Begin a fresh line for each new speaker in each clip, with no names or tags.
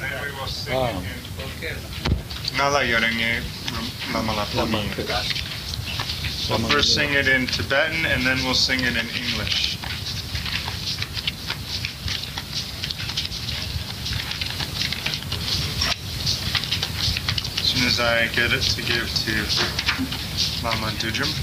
we will sing it in Ngala Yorenge Lamalaponi. We'll first sing it in Tibetan and then we'll sing it in English. As soon as I get it to give to Lama Dujum.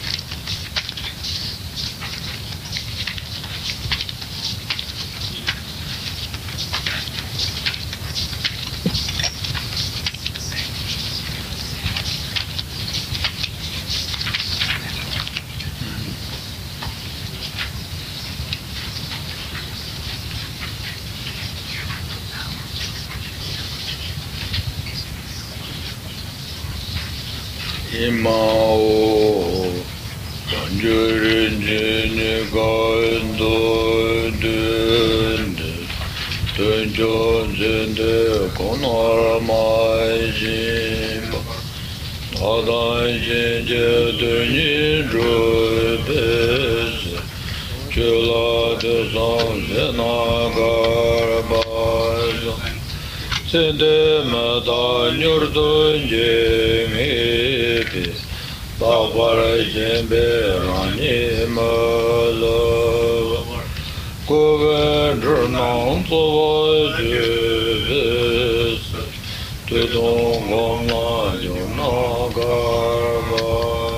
Imao Tanjurin Jini Gaindo Dende Tunjon Jende Konar Mai Jimba Tadan Jinje Tunyin Drui Bese Chula De San Zena Garbaza Sende Mata Nyurdun Jimi Bawara Jembe Rani Malo Govendra Nanto Jibis Tudong Gomla Yunagarba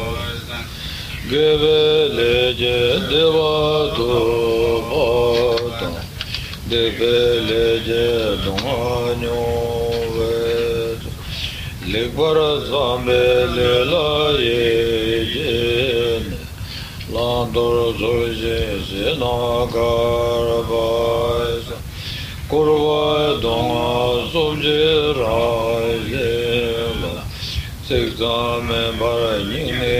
Geve Leje Devatu Bata Deve Leje Donganyo Ved Ligbara Zambe Lela Yejen Landor Zoje Zenagarbais Kurva Donga Zomje Rajela Sekzame Baranyine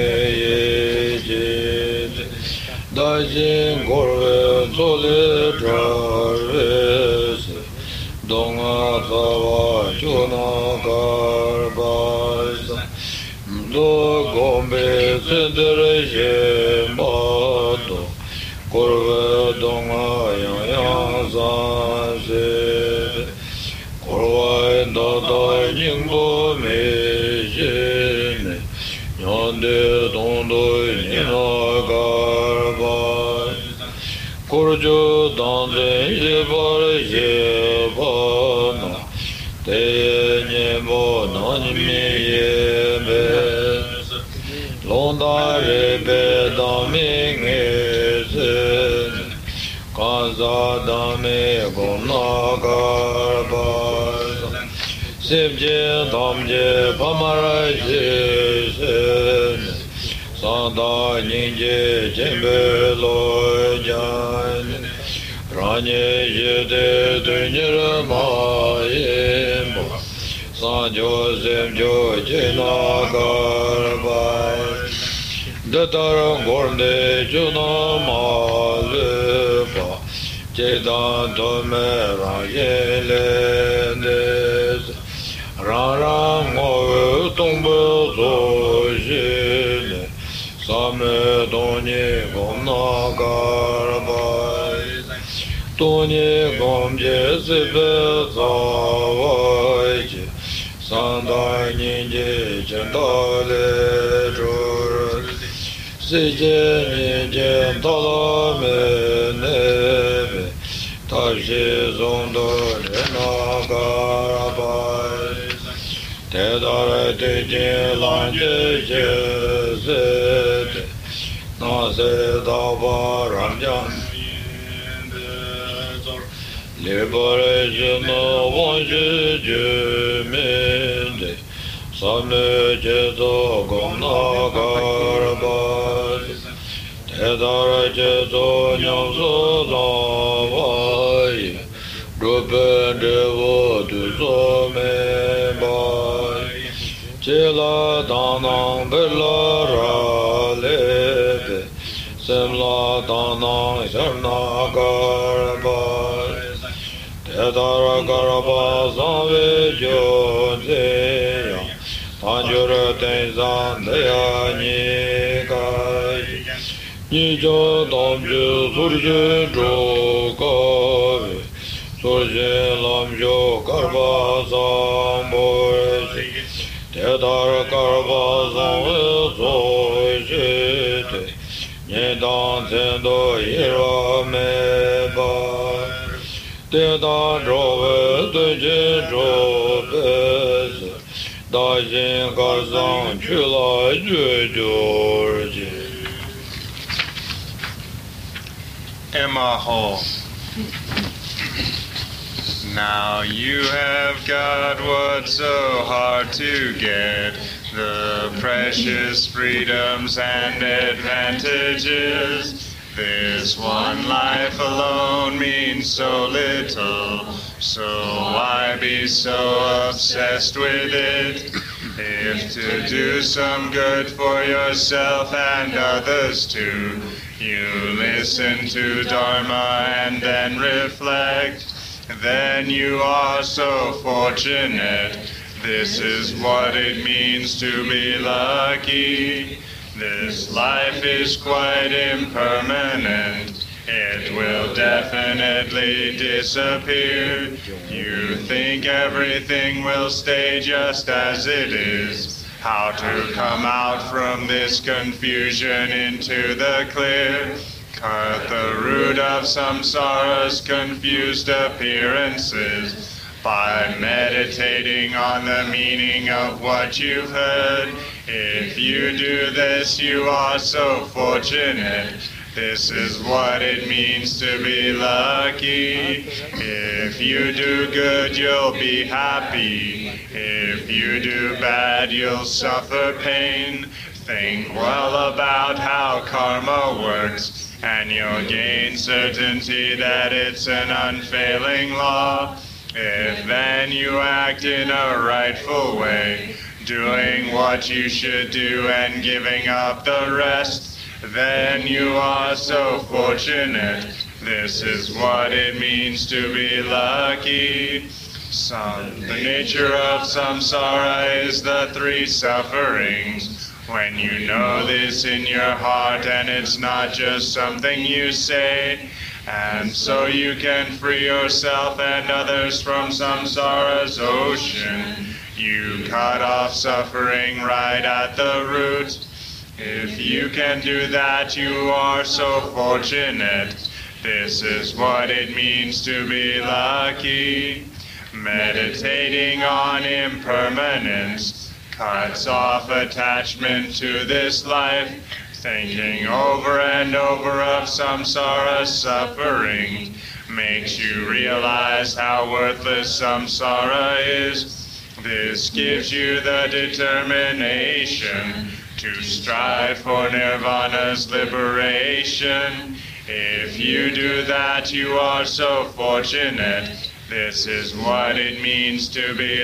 Yejen Dajin Gorve Zole Traves Donga Tava Juna Garbais Do Gombe Sendere Shembato Korve Donga Yang Zanse Korva Dada Nyingbo Mejene Nyande Tondo Nina Garbais Korjo Danze Yebar Yebana Te Nyembo Nanime Yebe Londa Rebe Daming Esen Kanza Dame Gomna Garbais Sibje Damje Pamara Jesen Sanda Ninje Jembe Lojan Ranye Jede Dunyer Mayembo San Joseph Jojina Garbai Datar Gorne Juna Malepa Jedan Tome Rayelendes Rarang Mo Tombe Zojine Same Doni Gomna Garbai Toni Gomje Sibe Zawai Sanda Ninje Jendale Jor Sije Ninje Talame Nebe Tashi Zondo Rena Garbai Tedare Tejin Lanje Jezete Nase Dava Ramjan Liberation of Wanshi Juminde Samne Jezo Gomna Garbais Tedara Jezo Nyamso Lavai Rupen Devo Tuzo Membai Chela Danang Bella Ralebe Semla Danang Sharna Garbais Tedara Garba Zave Joseya Tanjura Tenzan Deya Nikai Nijo Damju Surju Jokavi Surjin Lamjo Karba Zamboy Tedar Karba Zamboy Nidan Tendo Ira Meba Tedan Drove Dujin Drove Dajin Karzan Chula Jujurji
Emaho. Now you have got what's so hard to get, the precious freedoms and advantages. This one life alone means so little, so why be so obsessed with it? If to do some good for yourself and others too, you listen to Dharma and then reflect, then you are so fortunate. This is what it means to be lucky. This life is quite impermanent. It will definitely disappear. You think everything will stay just as it is. How to come out from this confusion into the clear? Cut the root of samsara's confused appearances by meditating on the meaning of what you've heard. If you do this, you are so fortunate. This is what it means to be lucky. If you do good, you'll be happy. If you do bad, you'll suffer pain. Think well about how karma works, and you'll gain certainty that it's an unfailing law. If then you act in a rightful way, doing what you should do and giving up the rest, then you are so fortunate. This is what it means to be lucky. The nature of samsara is the three sufferings. When you know this in your heart and it's not just something you say, and so you can free yourself and others from samsara's ocean, you cut off suffering right at the root. If you can do that, you are so fortunate. This is what it means to be lucky. Meditating on impermanence cuts off attachment to this life. Thinking over and over of samsara's suffering makes you realize how worthless samsara is. This gives you the determination to strive for nirvana's liberation. If you do that, you are so fortunate. This is what it means to be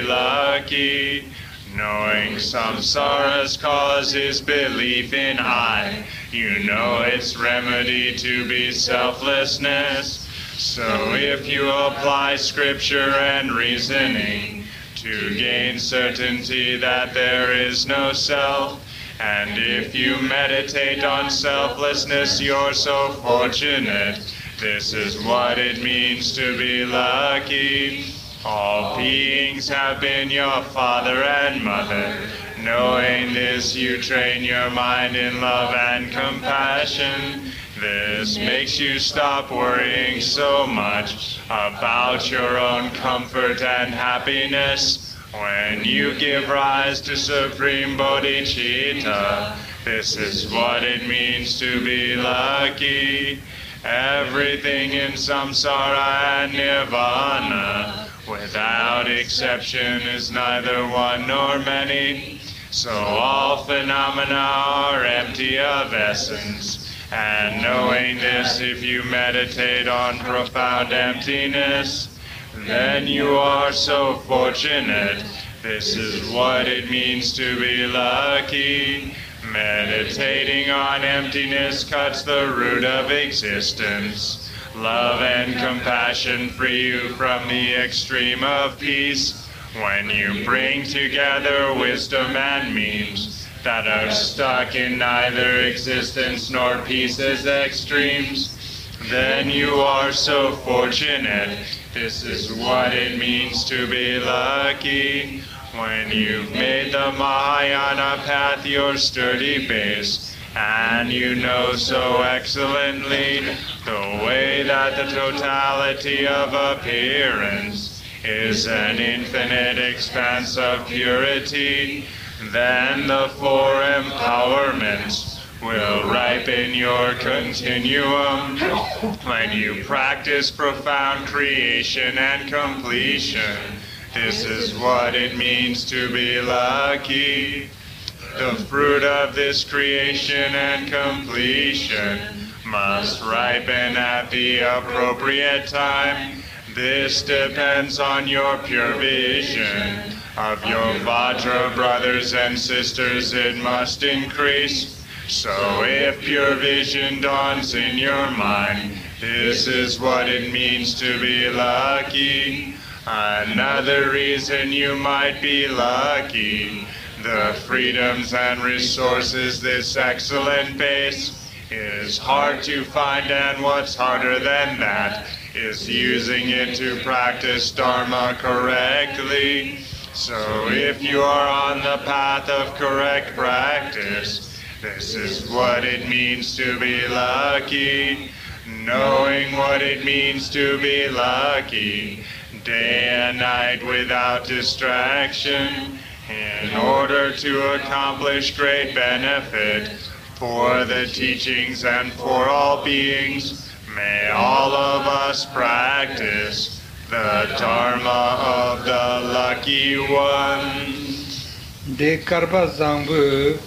lucky. Knowing samsara's cause is belief in I. You know its remedy to be selflessness. So if you apply scripture and reasoning to gain certainty that there is no self, and if you meditate on selflessness, you're so fortunate. This is what it means to be lucky. All beings have been your father and mother. Knowing this, you train your mind in love and compassion. This makes you stop worrying so much about your own comfort and happiness. When you give rise to Supreme Bodhicitta, this is what it means to be lucky. Everything in samsara and nirvana, without exception, is neither one nor many. So all phenomena are empty of essence. And knowing this, if you meditate on profound emptiness, then you are so fortunate. This is what it means to be lucky. Meditating on emptiness cuts the root of existence. Love and compassion free you from the extreme of peace. When you bring together wisdom and means that are stuck in neither existence nor peace as extremes, then you are so fortunate. This is what it means to be lucky. When you've made the Mahayana path your sturdy base, and you know so excellently the way that the totality of appearance is an infinite expanse of purity, then the four empowerments will ripen your continuum when you practice profound creation and completion. This is what it means to be lucky. The fruit of this creation and completion must ripen at the appropriate time. This depends on your pure vision. Of your Vajra brothers and sisters, it must increase. So if pure vision dawns in your mind, this is what it means to be lucky. Another reason you might be lucky, the freedoms and resources this excellent base is hard to find, and what's harder than that is using it to practice Dharma correctly. So if you are on the path of correct practice, this is what it means to be lucky. Knowing what it means to be lucky, day and night without distraction, in order to accomplish great benefit for the teachings and for all beings, may all of us practice the Dharma of the lucky ones.
De karpa zangbu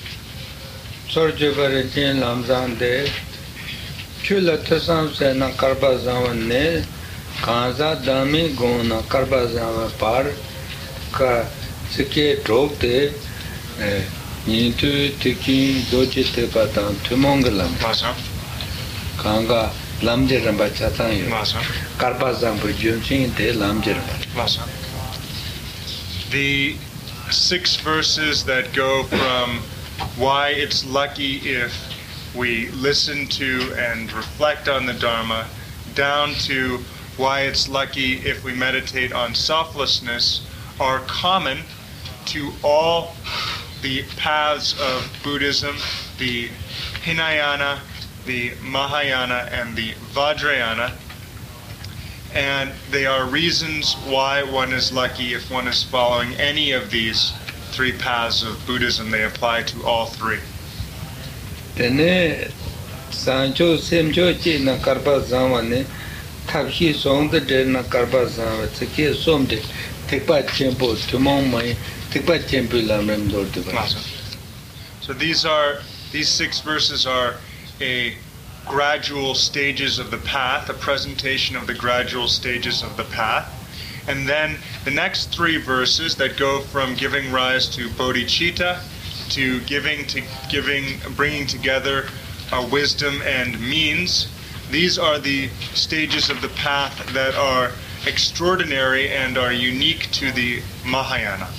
sorje baretin lamzande chula tasam se na karpa zangwane kanza dami gona karpa zangwa par ka sike drog de nintu tiki doji te patan tumongalam kanga lamje ramba chatan yo karpa zangbu jumsing de lamje ramba.
The 6 verses that go from why it's lucky if we listen to and reflect on the Dharma down to why it's lucky if we meditate on selflessness are common to all the paths of Buddhism, the Hinayana, the Mahayana, and the Vajrayana. And they are reasons why one is lucky if one is following any of these 3 paths of Buddhism. They apply to all 3.
Tene sancho semcho chi na karpa zamane thakhi songde de na karpa zam tsike somde tekpa chempo tumong mai tekpa chempo lamrem dorte ba.
So these 6 verses are a gradual stages of the path, a presentation of the gradual stages of the path. And then the next 3 verses that go from giving rise to bodhicitta to bringing together wisdom and means. These are the stages of the path that are extraordinary and are unique to the Mahayana.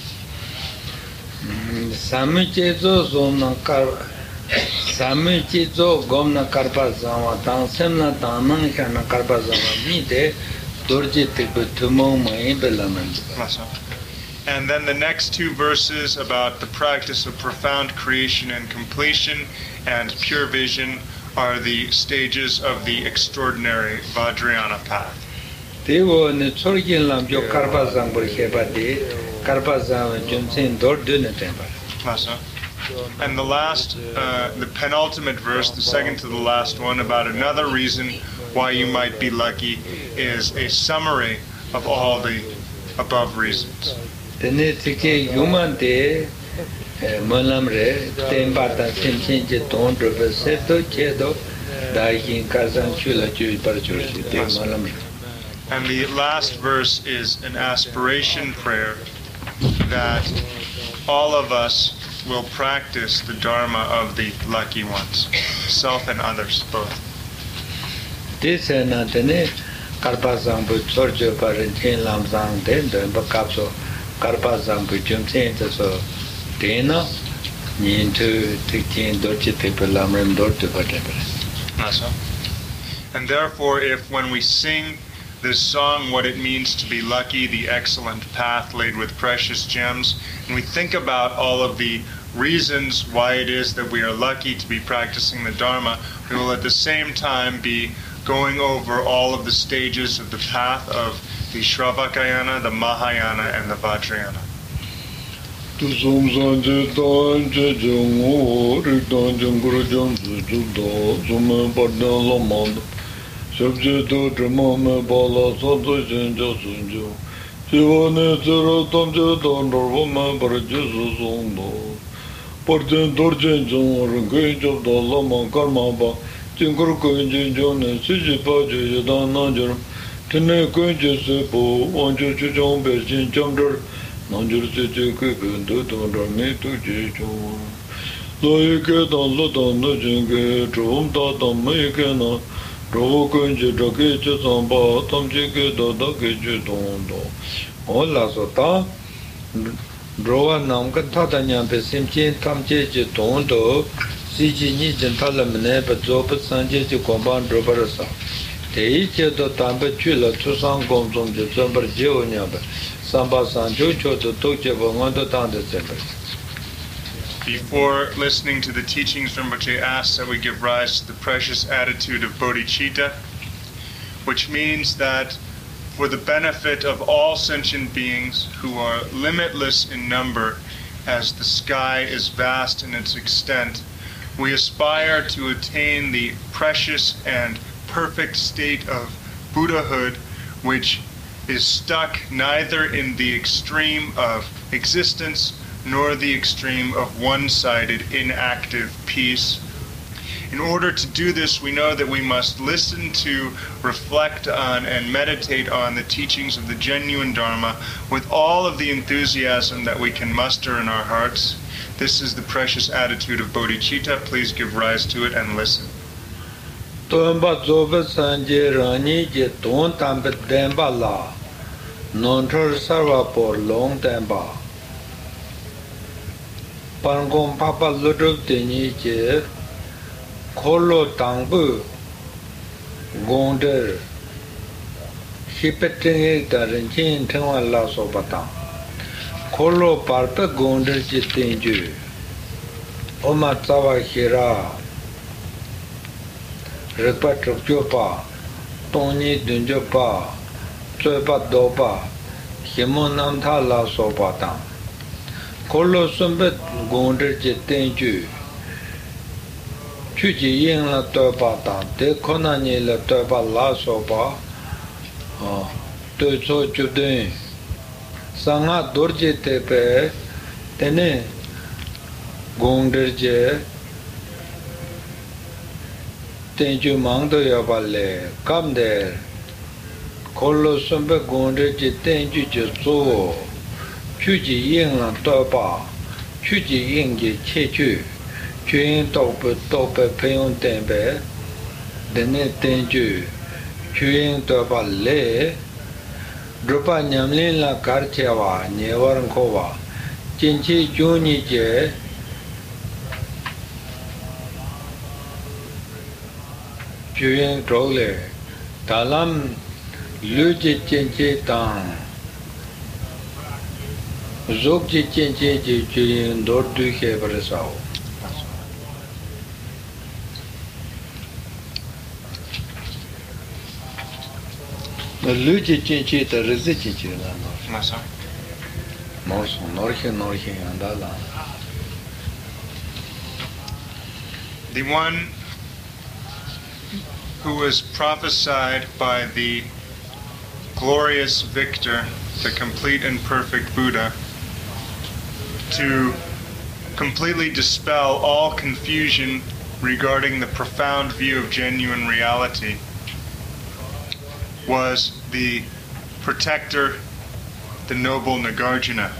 Samichizo gomna karpa zama tang semna tanang kana karpa zama mide dorje tekbe tumong mai belaman.
And then the next 2 verses about the practice of profound creation and completion and pure vision are the stages of the extraordinary Vajrayana path.
Devo ne chorgin lam jo karpa zang bor kheba de karpa zama jumsen dor dune temba.
And the last, the penultimate verse, the second to the last one, about another reason why you might be lucky, is a summary of all the above reasons.
Tene tike human de malamre tembata simsin je don drobe seto chedo daikin kazan chula chui parchursi de malamre.
And the last verse is an aspiration prayer that all of us will practice the Dharma of the lucky ones, self and others both.
This is not the Karpazam but Sorjo Parentin Lamzang den Bakapso Karpazam but Jumsin so Dena Nintu Tikin Dochi Lamrem Dortu whatever.
And therefore, if when we sing this song what it means to be lucky, the excellent path laid with precious gems, and we think about all of the reasons why it is that we are lucky to be practicing the Dharma, we will at the same time be going over all of the stages of the path of the Shravakayana, the Mahayana, and the Vajrayana.
Rowa namka tata nyampe simchen tamche je tondo si ji ni jentala mene pa zopa sanje je komban drobarasa te che do tampe chula chusang gomzom je zombar je o nyampe samba sanjo cho to tokje bongondo tande semper.
Before listening to the teachings, Rinpoche asks that we give rise to the precious attitude of bodhicitta, which means that for the benefit of all sentient beings who are limitless in number, as the sky is vast in its extent, we aspire to attain the precious and perfect state of Buddhahood, which is stuck neither in the extreme of existence nor the extreme of one-sided inactive peace. In order to do this, we know that we must listen to, reflect on, and meditate on the teachings of the genuine Dharma with all of the enthusiasm that we can muster in our hearts. This is the precious attitude of bodhicitta. Please give rise to it and listen.
Tomba zoba sanje rani je ton tambe demba la nontor sarva por long demba pangom papa ludrup teni je Kolo tangbu gonder hipeting darenchin tengwa la so batang Kolo parpa gonder jitenju Oma tsawa hira Rikpa trukjopa Tongni dunjopa Tsoepa dopa Himo namtha la so batang Kolo sumbet gonder jitenju Chuji yin la toba tang, de kona ni la toba la soba, to so chudin, sanga dorje tepe, tene gongderje, tenju mangdo yabale, kamder, kolo sumbe gongderje tenju je so, chuji yin la toba, chuji yin je chechu, Chuyin tope peyon tenpe, dene tenju, chuyin topa le, drupa nyamlin la karchewa, nyewaran kowa, chinchi juni je, chuyin trole, talam luji chinchi tang, zogji chinchi je chuyin dordu hebrasao. Luji chinchi ta rizi chinchi la
Masa.
norso norhe andala.
The one who was prophesied by the glorious victor, the complete and perfect Buddha, to completely dispel all confusion regarding the profound view of genuine reality, was the protector, the noble Nagarjuna.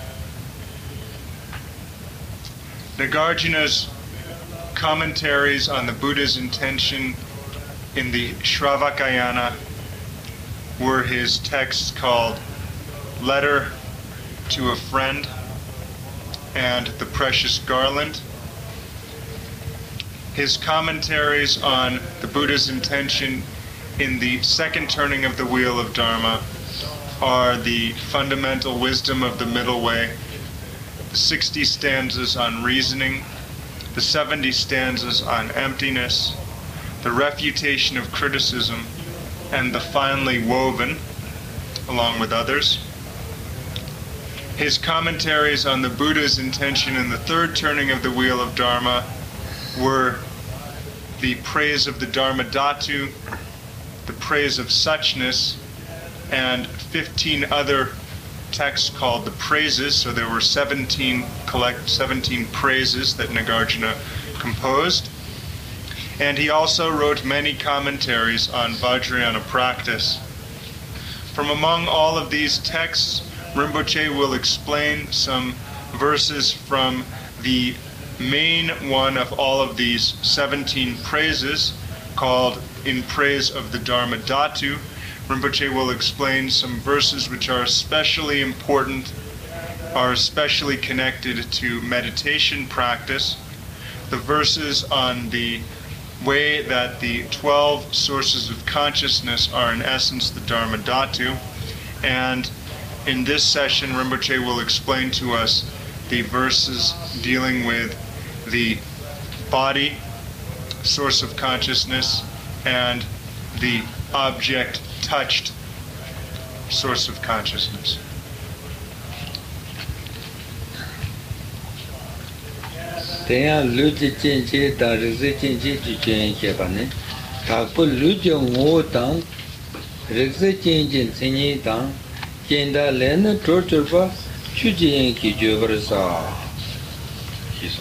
Nagarjuna's commentaries on the Buddha's intention in the Shravakayana were his texts called Letter to a Friend and The Precious Garland. His commentaries on the Buddha's intention in the second turning of the wheel of Dharma are the fundamental wisdom of the middle way, the 60 stanzas on reasoning, the 70 stanzas on emptiness, the refutation of criticism, and the finely woven, along with others. His commentaries on the Buddha's intention in the third turning of the wheel of Dharma were the praise of the Dharmadhatu, the praise of suchness, and 15 other texts called the praises. So there were 17 praises that Nagarjuna composed. And he also wrote many commentaries on Vajrayana practice. From among all of these texts, Rinpoche will explain some verses from the main one of all of these 17 praises, called In Praise of the Dharmadhatu. Rinpoche will explain some verses which are especially important, are especially connected to meditation practice. The verses on the way that the 12 sources of consciousness are in essence the Dharmadhatu. And in this session, Rinpoche will explain to us the verses dealing with the body, source of consciousness, and the object touched, source of consciousness.
Tenya luji chenche da rizhi chenche ju chenche pa ne thakpo luji ngo tang rizhi chenche tsenye tang kenda lena tortur pa chuji yen ki jobar sa kisong.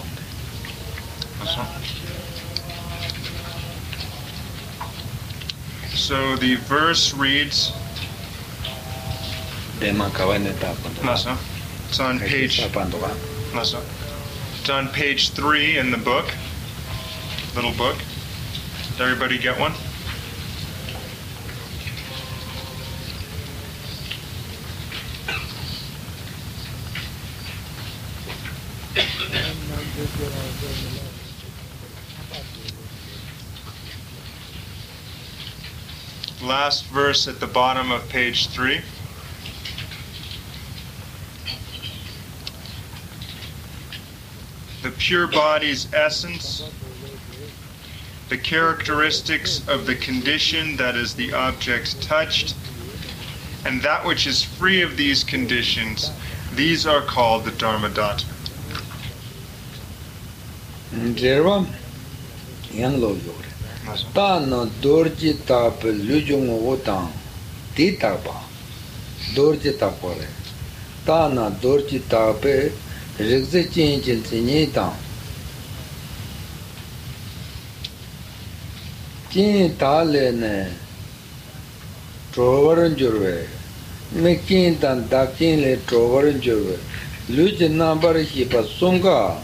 So the verse reads, it's on page, it's on page 3 in the book, little book. Did everybody get one? Last verse at the bottom of page 3. The pure body's essence, the characteristics of the condition that is the object touched, and that which is free of these conditions, these are called the Dharmadhatu.
Ta na dorji tap lujung otang ti tapa dorji tapore ta na dorji tape rigze chin chin tsinyi tang chin ta le ne trovaran jurve me chin tan da chin le trovaran jurve luj number hi pa songa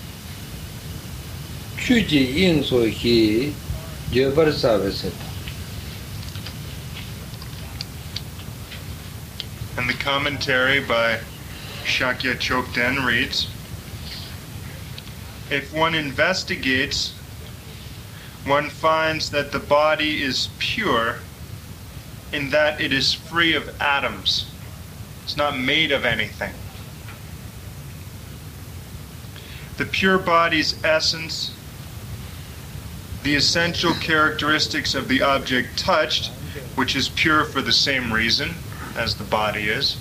chuji yin so hi Jobar Savaseta.
And the commentary by Shakya Chokden reads, if one investigates, one finds that the body is pure in that it is free of atoms. It's not made of anything. The pure body's essence, the essential characteristics of the object touched, which is pure for the same reason as the body is,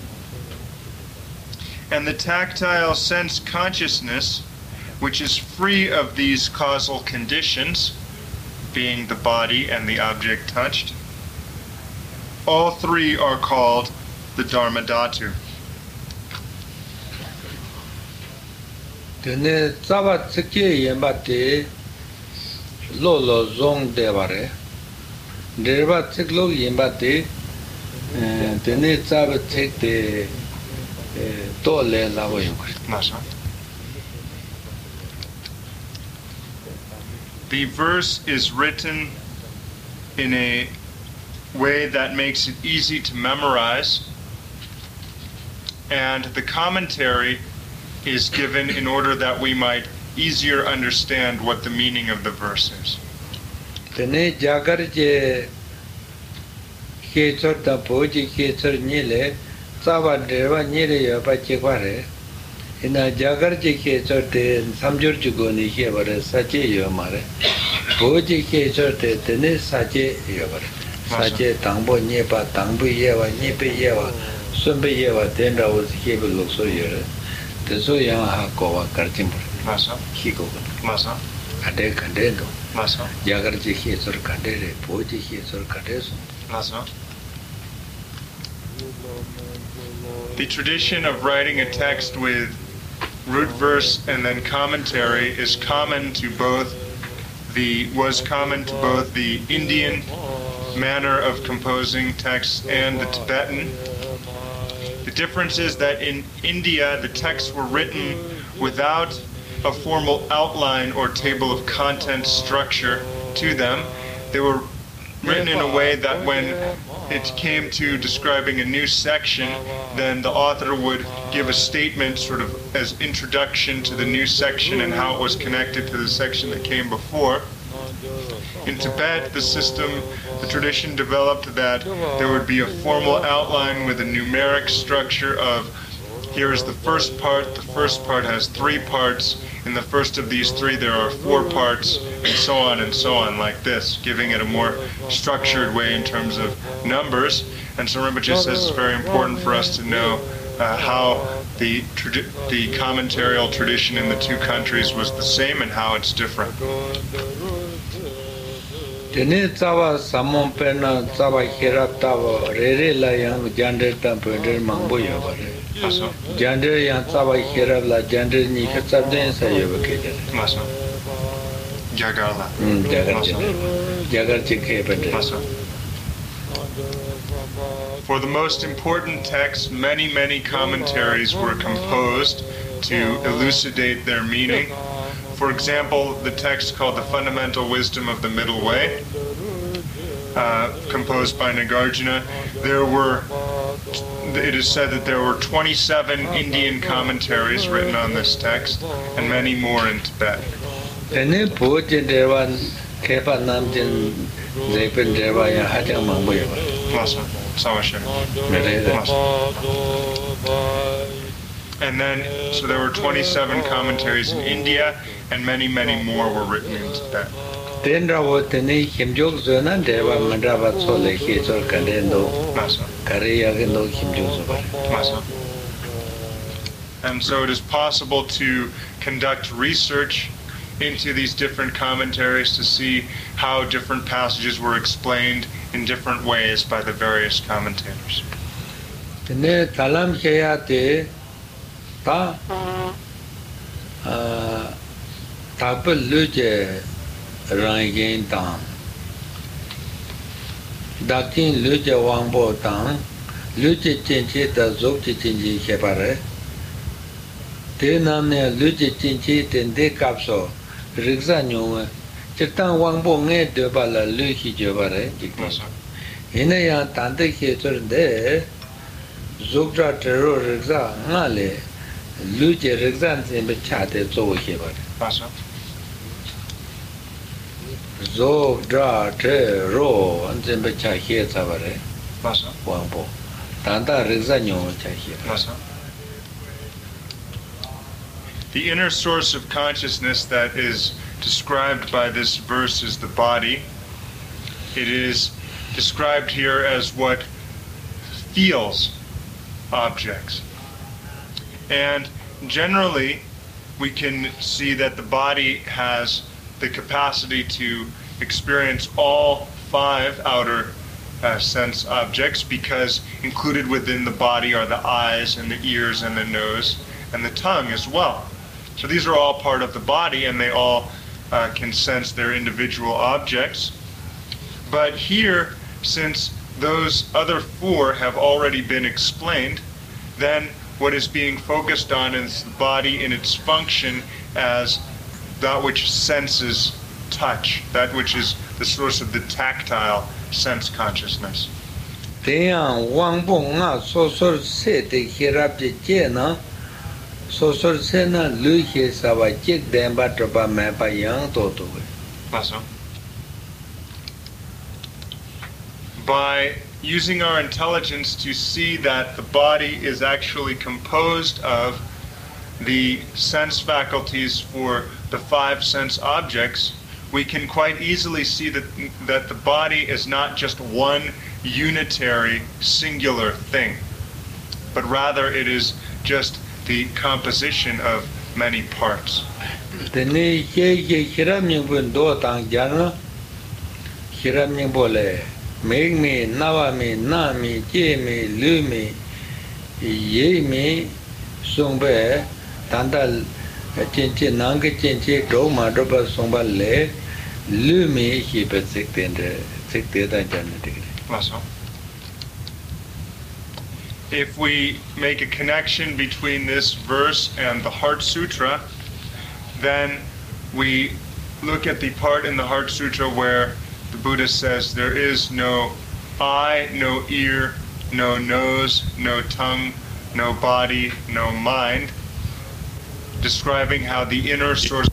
and the tactile sense consciousness, which is free of these causal conditions, being the body and the object touched, all three are called the Dharmadhatu.
Tene tsaba tsike yembate lo lo zong de bare derba tsik lo yembate tene tsaba tsik de to le la wo
Nasa. The verse is written in a way that makes it easy to memorize, and the commentary is given in order that we might easier understand what the meaning of the verse is.
Tene jagar je Ketsor da Boji Ketsor Nile, Sava Deva Nile Yapa Chikware, in a Jagarji Ketsor de Samjurjugoni Yavare, Sache Yamare, Boji Ketsor de Denis Sache Yavare, Sache Tambo Nepa, Tambu Yeva, Nipe Yeva, Sumbe Yeva, Tenda was Hebel Luxo Yere, the Soya Hakova Kartimber,
Masa,
Hiko,
Masa,
Ade Candendo,
Masa,
Jagarji Ketsor Candere, Boji Ketsor Cadeso.
Masa. The tradition of writing a text with root verse and then commentary was common to both the Indian manner of composing texts and the Tibetan. The difference is that in India the texts were written without a formal outline or table of contents structure to them. They were written in a way that when it came to describing a new section, then the author would give a statement sort of as introduction to the new section and how it was connected to the section that came before. In Tibet, the tradition developed that there would be a formal outline with a numeric structure of here is the first part has 3 parts, in the first of these 3 there are 4 parts, and so on like this, giving it a more structured way in terms of numbers. And so Rinpoche says it's very important for us to know how the commentarial tradition in the 2 countries was the same and how it's different.
Tene tsawa samon pena tsawa hirap tawa rere la yang jander tam pender mambo yabare. Jander yang tsawa hirap la jander ni khatsabden sa yabake.
Masa. Jagarla.
Jagar chikhe pender.
Masa. For the most important texts, many commentaries were composed to elucidate their meaning. For example, the text called The Fundamental Wisdom of the Middle Way, composed by Nagarjuna, it is said that there were 27 Indian commentaries written on this text, and many more in Tibet. And then, so there were 27 commentaries in India, and many more were written in Tibet. And so it is possible to conduct research into these different commentaries to see how different passages were explained in different ways by the various commentators.
Tapal luje rangin tang, dakin luje wangbo tang, luje chinchi ta zokchi chinchi khepare. Te namne luje chinchi ten de kapso riksa nyungwe, chitang wangbo nge deba la luhi jebare. Hina yang tante khechur de zokcha tero riksa ngale luje riksa nzimbe chate zogo khepare. Zog dra tre ro anzembe cha hie sabare wangbo tanda riksa nyo cha hie.
The inner source of consciousness that is described by this verse is the body. It is described here as what feels objects. And generally we can see that the body has the capacity to experience all 5 outer sense objects, because included within the body are the eyes and the ears and the nose and the tongue as well. So these are all part of the body, and they all can sense their individual objects. But here, since those other 4 have already been explained, then what is being focused on is the body in its function as that which senses touch, that which is the source of the tactile sense consciousness.
Teyang wangbo nga sosor se te hirabje che na, sosor se na lu he sawa chik denpa tropa mepa yang toto.
By using our intelligence to see that the body is actually composed of the sense faculties for the 5 sense objects, we can quite easily see that the body is not just one unitary, singular thing, but rather it is just the composition of many parts.
Make me, Nava me, Na me, Je me, Lu me, Ye me, Songbe, Tandal, Chinchi, Nanga Chinchi, Doma, Dropa, Songba Le, Lu me, he but 60th genetic.
If we make a connection between this verse and the Heart Sutra, then we look at the part in the Heart Sutra where the Buddha says there is no eye, no ear, no nose, no tongue, no body, no mind, describing how the inner source.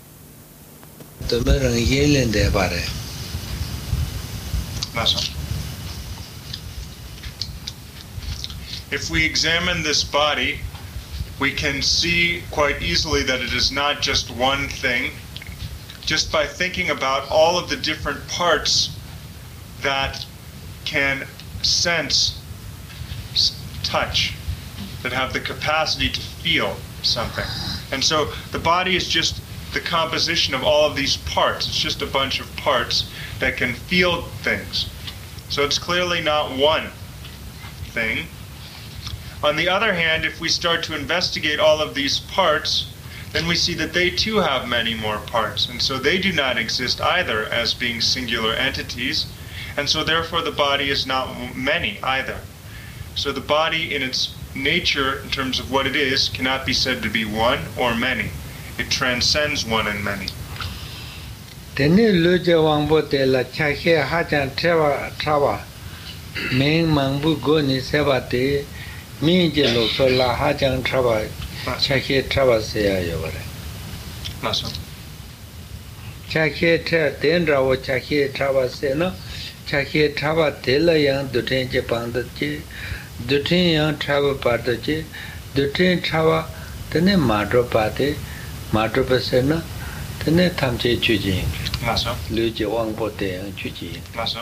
If we examine this body, we can see quite easily that it is not just one thing, just by thinking about all of the different parts that can sense touch, that have the capacity to feel something. And so the body is just the composition of all of these parts. It's just a bunch of parts that can feel things. So it's clearly not one thing. On the other hand, if we start to investigate all of these parts, then we see that they too have many more parts, and so they do not exist either as being singular entities, and so therefore the body is not many either. So the body in its nature, in terms of what it is, cannot be said to be one or many. It transcends one and many.
Chake Travasea Yovare. Chake Tendra or Chake Travasena, Chake Trava Telayan, Dutin Japandachi, Dutin Yang Trava Patachi, Dutin Trava, the name Madropati, Madropasena, the name Tamche Chuji, Luji Wangpote and Chuji.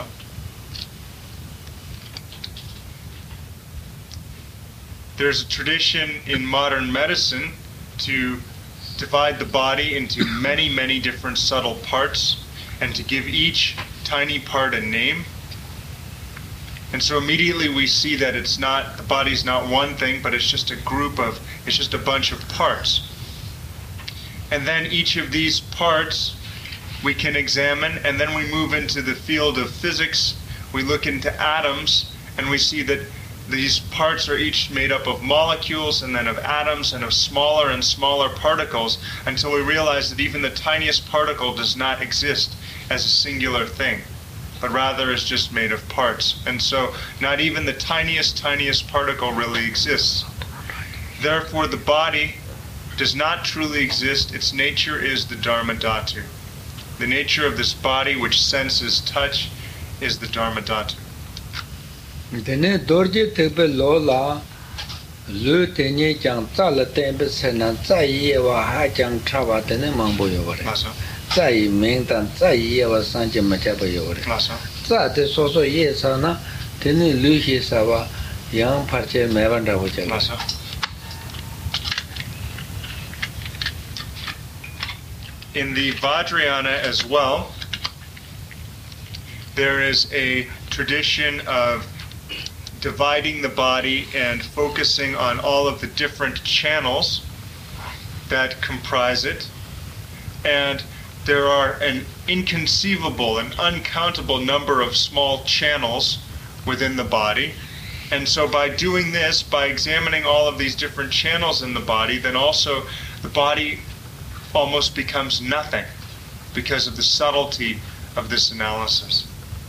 There's a tradition in modern medicine to divide the body into many, many different subtle parts and to give each tiny part a name. And so immediately we see that the body's not one thing, but it's just a bunch of parts. And then each of these parts we can examine, and then we move into the field of physics. We look into atoms, and we see that these parts are each made up of molecules and then of atoms and of smaller and smaller particles, until we realize that even the tiniest particle does not exist as a singular thing, but rather is just made of parts. And so not even the tiniest particle really exists. Therefore the body does not truly exist. Its nature is the Dharma Dhatu. The nature of this body which senses touch is the Dharma Dhatu.
Dene dorje tebe lola lu tenye jang zala tembe senan zai yewa ha jang chaba dene mangbo yore. Zai ming dan zai yewa sanje majaba yore. Zai de soso ye sana dene lu hi sawa yang parche mevanda hojala.
In the Vajrayana as well, there is a tradition of dividing the body and focusing on all of the different channels that comprise it. And there are an inconceivable, an uncountable number of small channels within the body. And so by doing this, by examining all of these different channels in the body, then also the body almost becomes nothing because of the subtlety of this analysis.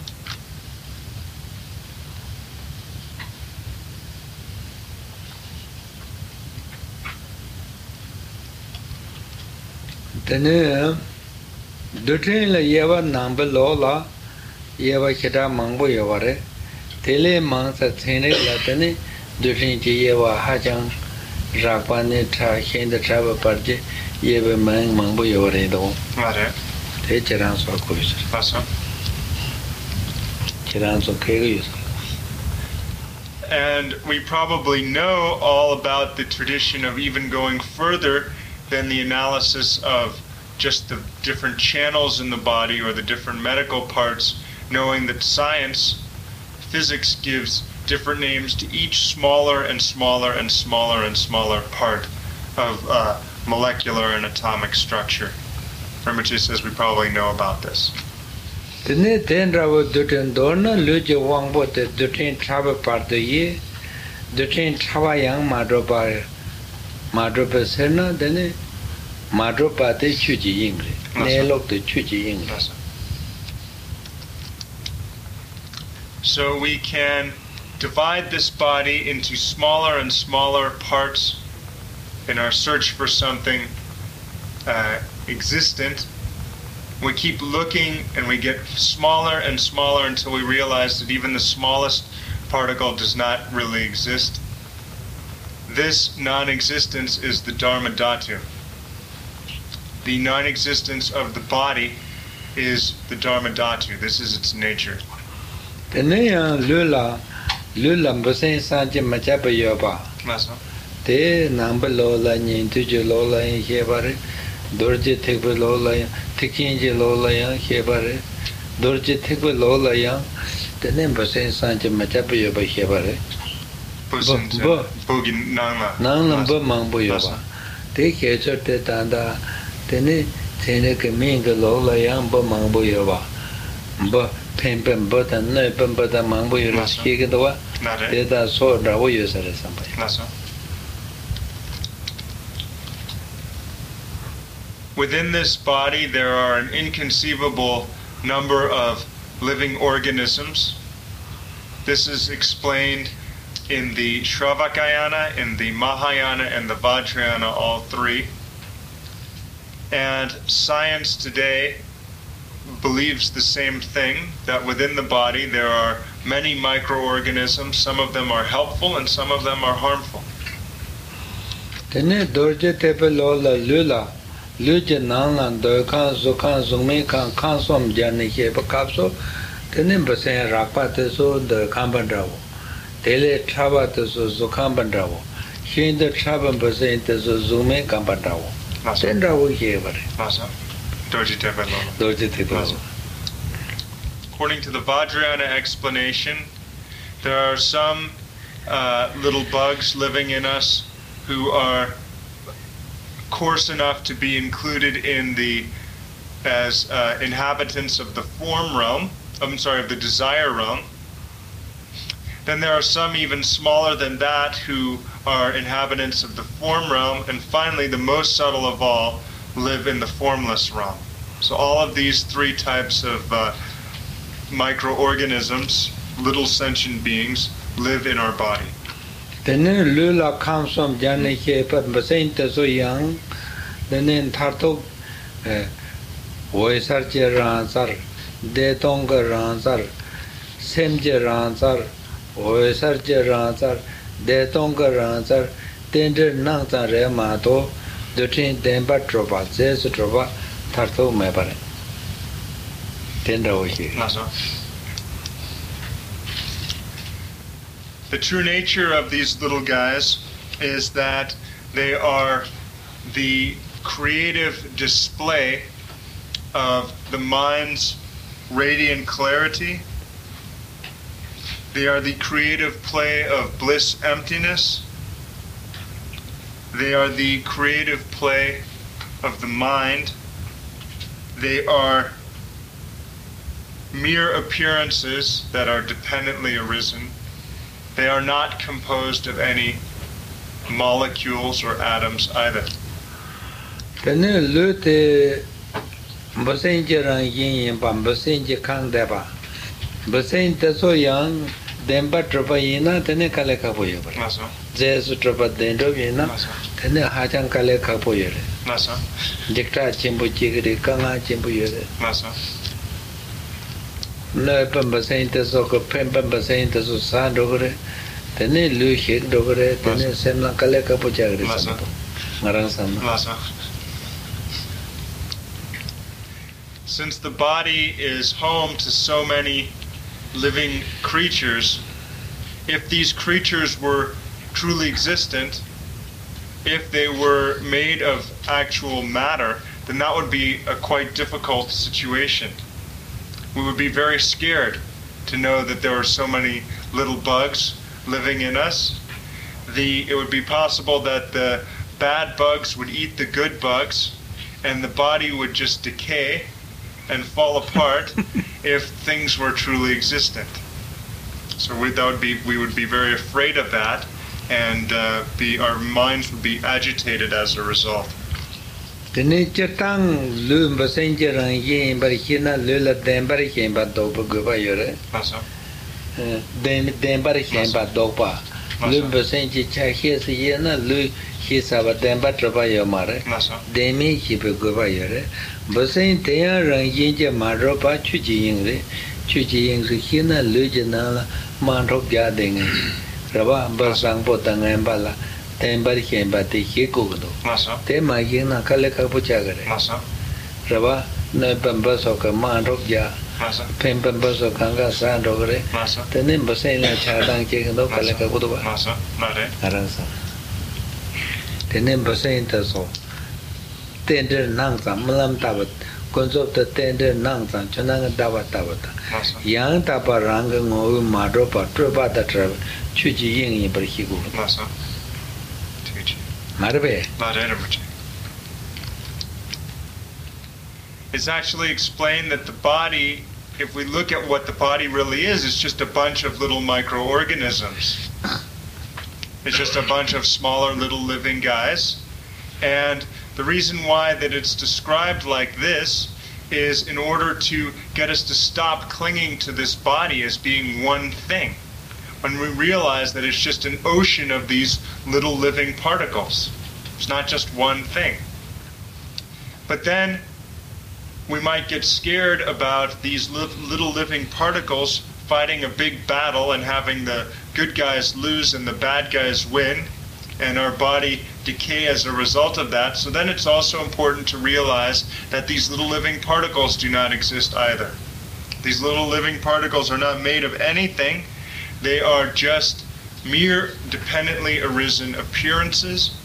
Tene dutin la yewa namba lola yewa kita mangbo yeware Tele Mansa Tene Latane, Dushin Yewa Hajang, Rapane Tra, Hen the Travel Party, Yeva Mang Mambo Yoredo. Techeran so Kuis. Cheran so Kayus.
And we probably know all about the tradition of even going further than the analysis of just the different channels in the body or the different medical parts, knowing that science, physics gives different names to each smaller and smaller and smaller and smaller part of molecular and atomic structure. Rinpoche says we probably know about this.
Tene tendravo dutin dorna lujo wangbo te dutin traba parto ye dutin traba yang madropa serna dene madropa te chuji yingre nelok te chuji yingre.
So we can divide this body into smaller and smaller parts in our search for something existent. We keep looking and we get smaller and smaller until we realize that even the smallest particle does not really exist. This non-existence is the Dharma Dhatu. The non-existence of the body is the Dharma Dhatu. This is its nature.
Tenaya lula mbusen sanje machapa yoba. Te namba lola nyin tuju lola yin hebare. Dorje tekbe lola yang, tikinje lola yang hebare. Dorje tekbe lola yang, tenen mbusen sanje machapa yoba hebare.
Bogin nangla.
Nangla mbu mangbo yoba. Te kechor te tanda, tene ke minga lola yang mbu mangbo yoba. Mbu pen bota no pen bota mangbo yoba hege dowa. Te da so rawo yosare sampai.
Within this body, there are an inconceivable number of living organisms. This is explained in the Shravakayana, in the Mahayana, and the Vajrayana, all three. And science today believes the same thing, that within the body there are many microorganisms. Some of them are helpful and some of them are harmful.
Tene dorje tepe lola lula. Luje nanglan do kan zukan zungme kan som jani heba kapso tene basen rakpa te so de kambandrawo tele chaba te so zukan bandrawo hin de chaba basen te so zungme kambandrawo tendrawo hebare
Dorje tepe lola. According to the Vajrayana explanation, there are some little bugs living in us who are coarse enough to be included in as inhabitants of the form realm, of the desire realm. Then there are some even smaller than that who are inhabitants of the form realm, and finally the most subtle of all live in the formless realm. So all of these three types of microorganisms, little sentient beings, live in our body.
Tene lula kamsom jani hepa basen te so yang tene thartok voisarche ransar detonga ransar semje ransar voisarche ransar detonga ransar tender nangsa re mato dutin tempa tropa zesu tropa thartok mebare tendra ohi.
The true nature of these little guys is that they are the creative display of the mind's radiant clarity. They are the creative play of bliss emptiness. They are the creative play of the mind. They are mere appearances that are dependently arisen. They are not composed of any molecules or atoms either.
Tene lute basenje ran yin pam basenje kang deba basen teso yang demba tropa yina tene kale ka boye bar jesu tropa dendo yina tene hajang kale ka boye re jekta chimbu chigri kanga chimbu yere no pambasain to so pambasain to so sandogre tene lu hik dogre tene semla kale kapuchagre marang sama.
Since the body is home to so many living creatures, if these creatures were truly existent, if they were made of actual matter, then that would be a quite difficult situation. We would be very scared to know that there are so many little bugs living in us. It would be possible that the bad bugs would eat the good bugs, and the body would just decay and fall apart if things were truly existent. So we would be very afraid of that, and our minds would be agitated as a result.
Tene chetang lu mbasenjerang yin barikina lula dembari hemba dopa guba yore. Dembari hemba dopa. Lu mbasenji cha hesi yena lu hisaba demba traba yomare. Demi hibe guba yore. Mbasen teya rang yinje maropa chuji yingre. Chuji yingre hina lu jina manrok jadenge. Raba mbasang potang embala. Tembari hemba te hikudo. Te magina kale kapuchagare. Raba no pambaso manrok ja. Pembaso kanga sandogre. Tene mbasena chadang chekendo kale kakudoba. Aransa. Tene mbasena so. Tender nangsa malam tabat. Konsop the tender nangsa chunanga tabata. Yang tapa ranga ngovi madropa trobata travel. Chuji ying bar hiku.
It's actually explained that the body, if we look at what the body really is, it's just a bunch of little microorganisms. It's just a bunch of smaller little living guys. And the reason why that it's described like this is in order to get us to stop clinging to this body as being one thing. When we realize that it's just an ocean of these little living particles. It's not just one thing. But then we might get scared about these little living particles fighting a big battle and having the good guys lose and the bad guys win, and our body decay as a result of that. So then it's also important to realize that these little living particles do not exist either. These little living particles are not made of anything. They are just mere dependently arisen appearances.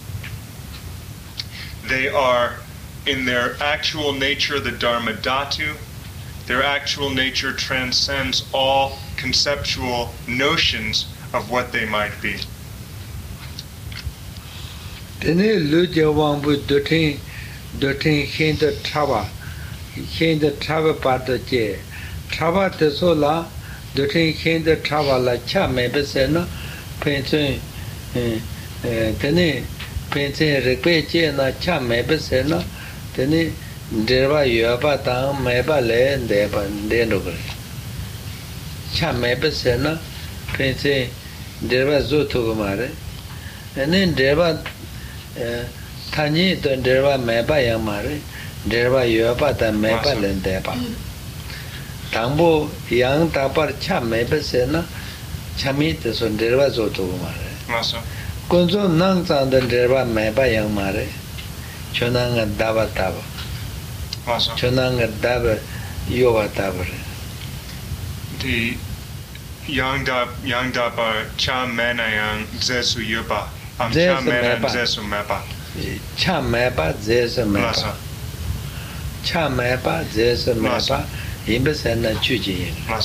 They are, in their actual nature, the Dharma Dhatu. Their actual nature transcends all conceptual notions of what they might be.
Tene luja wangbu dotin hinda trava pato je. Trava teso la dotin hinda trava la cha mebe se no pension tene pension rekpe je na cha mebe se no tene derva yoba ta meba le ndeba ndendo kre. Cha mebe se no pension derva zo to mare. Ene derva Tani don derva meba yamare, derva yoba ta meba lendeba. Tambo yang tapar cha meba sena, chami te son derva zoto mare. Konzo nang san don derva meba yamare, chonanga dava tava. Chonanga dava yoba tavare.
The yang dapa cha mena yang zesu yoba. Cha meba zesu meba.
Cha meba zesu meba. Cha meba zesu meba. Imbe sena chuji.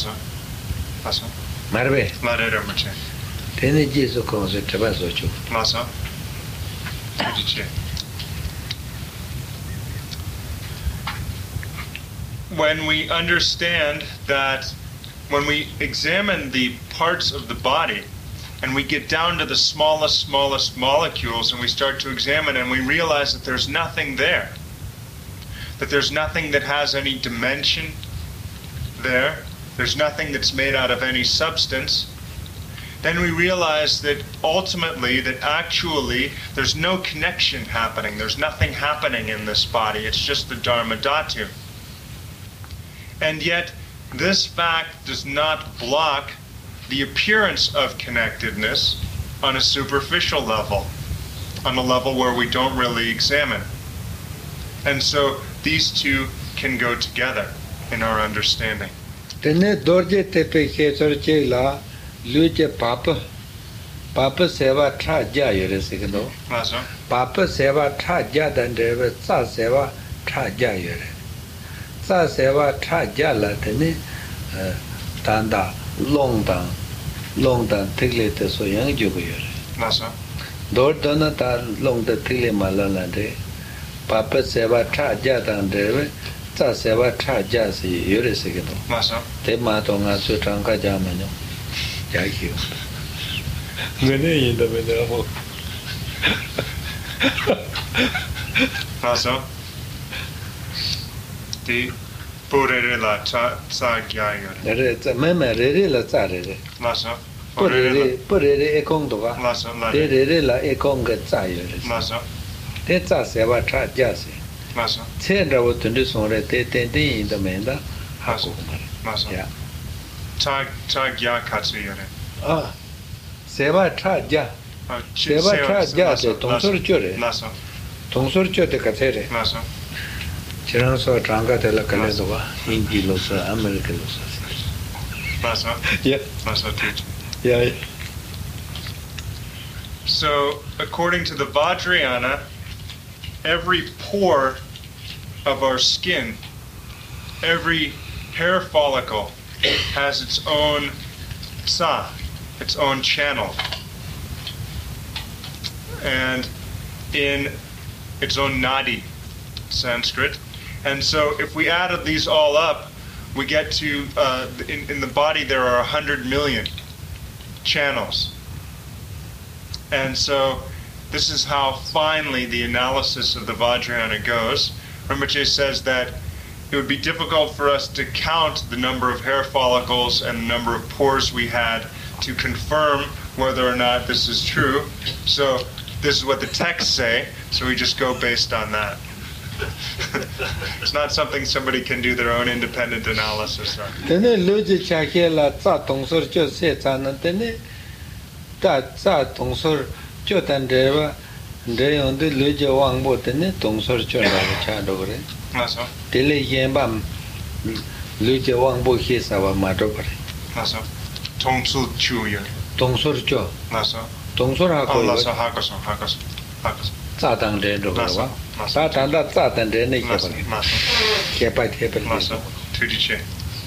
Marbe.
Marere mache.
Tene jesu konse trabaso chu.
Masa. Chuji. When we understand that, when we examine the parts of the body, and we get down to the smallest molecules, and we start to examine, and we realize that there's nothing there, that there's nothing that has any dimension there, there's nothing that's made out of any substance, then we realize that ultimately, that actually, there's no connection happening, there's nothing happening in this body, it's just the Dharma Dhatu. And yet, this fact does not block the appearance of connectedness on a superficial level, on a level where we don't really examine. And so these two can go together in our understanding.
Tene dorje tepe kesor chela luje papa seva tra ja yore sikdo. Papa seva tra ja dande sa seva tra ja yore. Sa seva tra ja la tene tanda long dan tigle te so yang jugo yore.
Nasa.
Dor dona ta long da tigle malala de papa seva tra ja dande sa seva tra ja si yore sikdo.
Nasa.
Te ma to nga su trangka ja manyo. Ja ki. Ngene yin da me da mo.
Nasa. Ti purere la sa gya yore.
Re ta me re la sa re.
Nasa.
Purere e kong do ga.
Nasa la.
Re la e kong ga sa yore.
Nasa.
Te sa seva tra ja si.
Nasa.
Chen ra wo tun de song re te ten yin da me da.
Nasa. Nasa.
Ya.
Ta gya katsu yore.
Ah. Seva tra ja. Seva tra ja de tongsor chore.
Nasa.
Tongsor chote ka tere.
Nasa.
Chirang so tranga de la kale do ga. Hindi lo sa America lo sa.
Nasa.
Yeah.
Nasa teach.
Yeah.
So, according to the Vajrayana, every pore of our skin, every hair follicle has its own sa, its own channel, and in its own nadi, Sanskrit. And so if we added these all up, we get to, in the body there are 100 million channels. And so this is how finely the analysis of the Vajrayana goes. Rinpoche says that it would be difficult for us to count the number of hair follicles and the number of pores we had to confirm whether or not this is true. So this is what the texts say, so we just go based on that. It's not something somebody can do their own independent analysis on.
Tene loji chakhe la tsa tongsor cho se chana tene ta tsa tongsor cho tan dewa deyon de loji wangbo tene tongsor cho la cha dogre.
Nasa.
Tele yemba loji wangbo he sawa ma dogre.
Nasa. Tongsul chu yo.
Tongsor cho.
Nasa.
Tongsor ha ko.
Nasa hakaso.
Tsa dang de dogre wa. Tsa dang da tsa dan de ne ke ba. Ke pa the pe.
Nasa. Tudiche.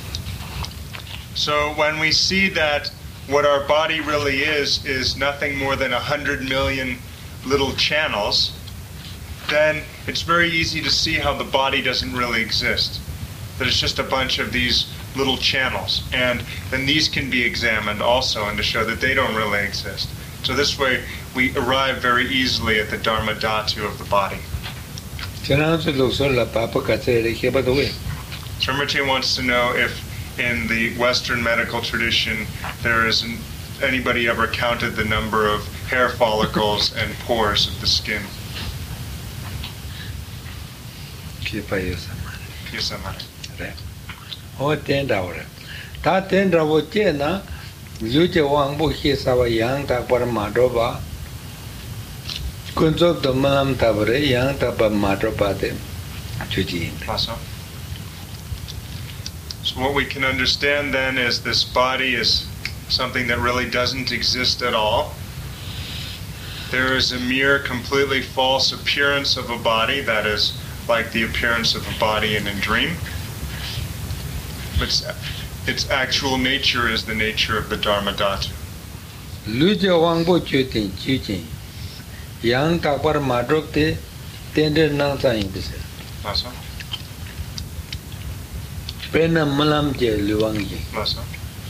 So when we see that what our body really is nothing more than 100 million little channels, then it's very easy to see how the body doesn't really exist. That it's just a bunch of these little channels. And then these can be examined also and to show that they don't really exist. So this way we arrive very easily at the Dharma Dhatu of the body. So Rinpoche wants to know if in the Western medical tradition there isn't anybody ever counted the number of hair follicles and pores of the skin. Yes,
Oh, tenda ora. Ta tenda wo chena luje wangbo he sawa yang ta par madroba. Kunzo to malam tabare yang ta pa madroba de chuji.
So what we can understand then is this body is something that really doesn't exist at all. There is a mere completely false appearance of a body that is like the appearance of a body in a dream. But its actual nature is the nature of the Dharma Dhatu.
Luje wangbo chutin chuji. Yang ta par madrok te tender nang sa yin bise.
Masa?
Pena malam je luwangi.
Masa?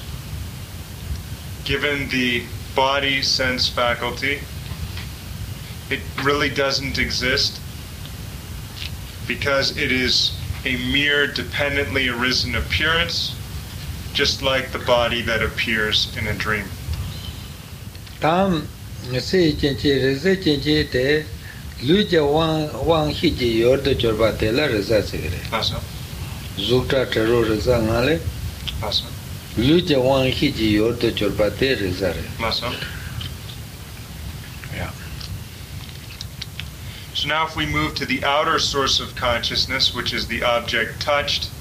Given the body sense faculty, it really doesn't exist because it is a mere dependently arisen appearance, just like the body that appears in a dream.
Tam se chenche reze chenche te luje wang hiji yordo chorba te la reza segre.
Masa?
Zukta tero reza ngale
Masa.
Luce wang hiji yordo chorpa te rizare.
Masa.
Yeah.
So now if we move to the outer source of consciousness, which is the object touched,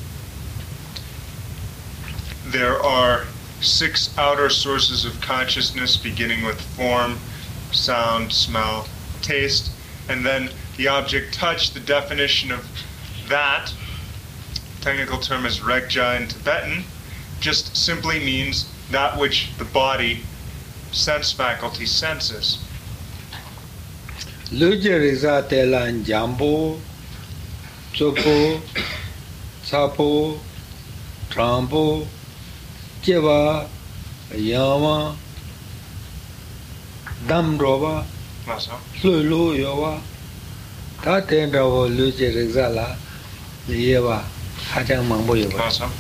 there are 6 outer sources of consciousness beginning with form, sound, smell, taste, and then the object touched, the definition of that, technical term is regja in Tibetan, just simply means that which the body, sense faculty, senses.
Luce riza telan jambo, chopo, sapo, trampo, jeva, yama, damroba, lulu yowa, ta tendravo luce riza la, yewa, hajang mambo yowa.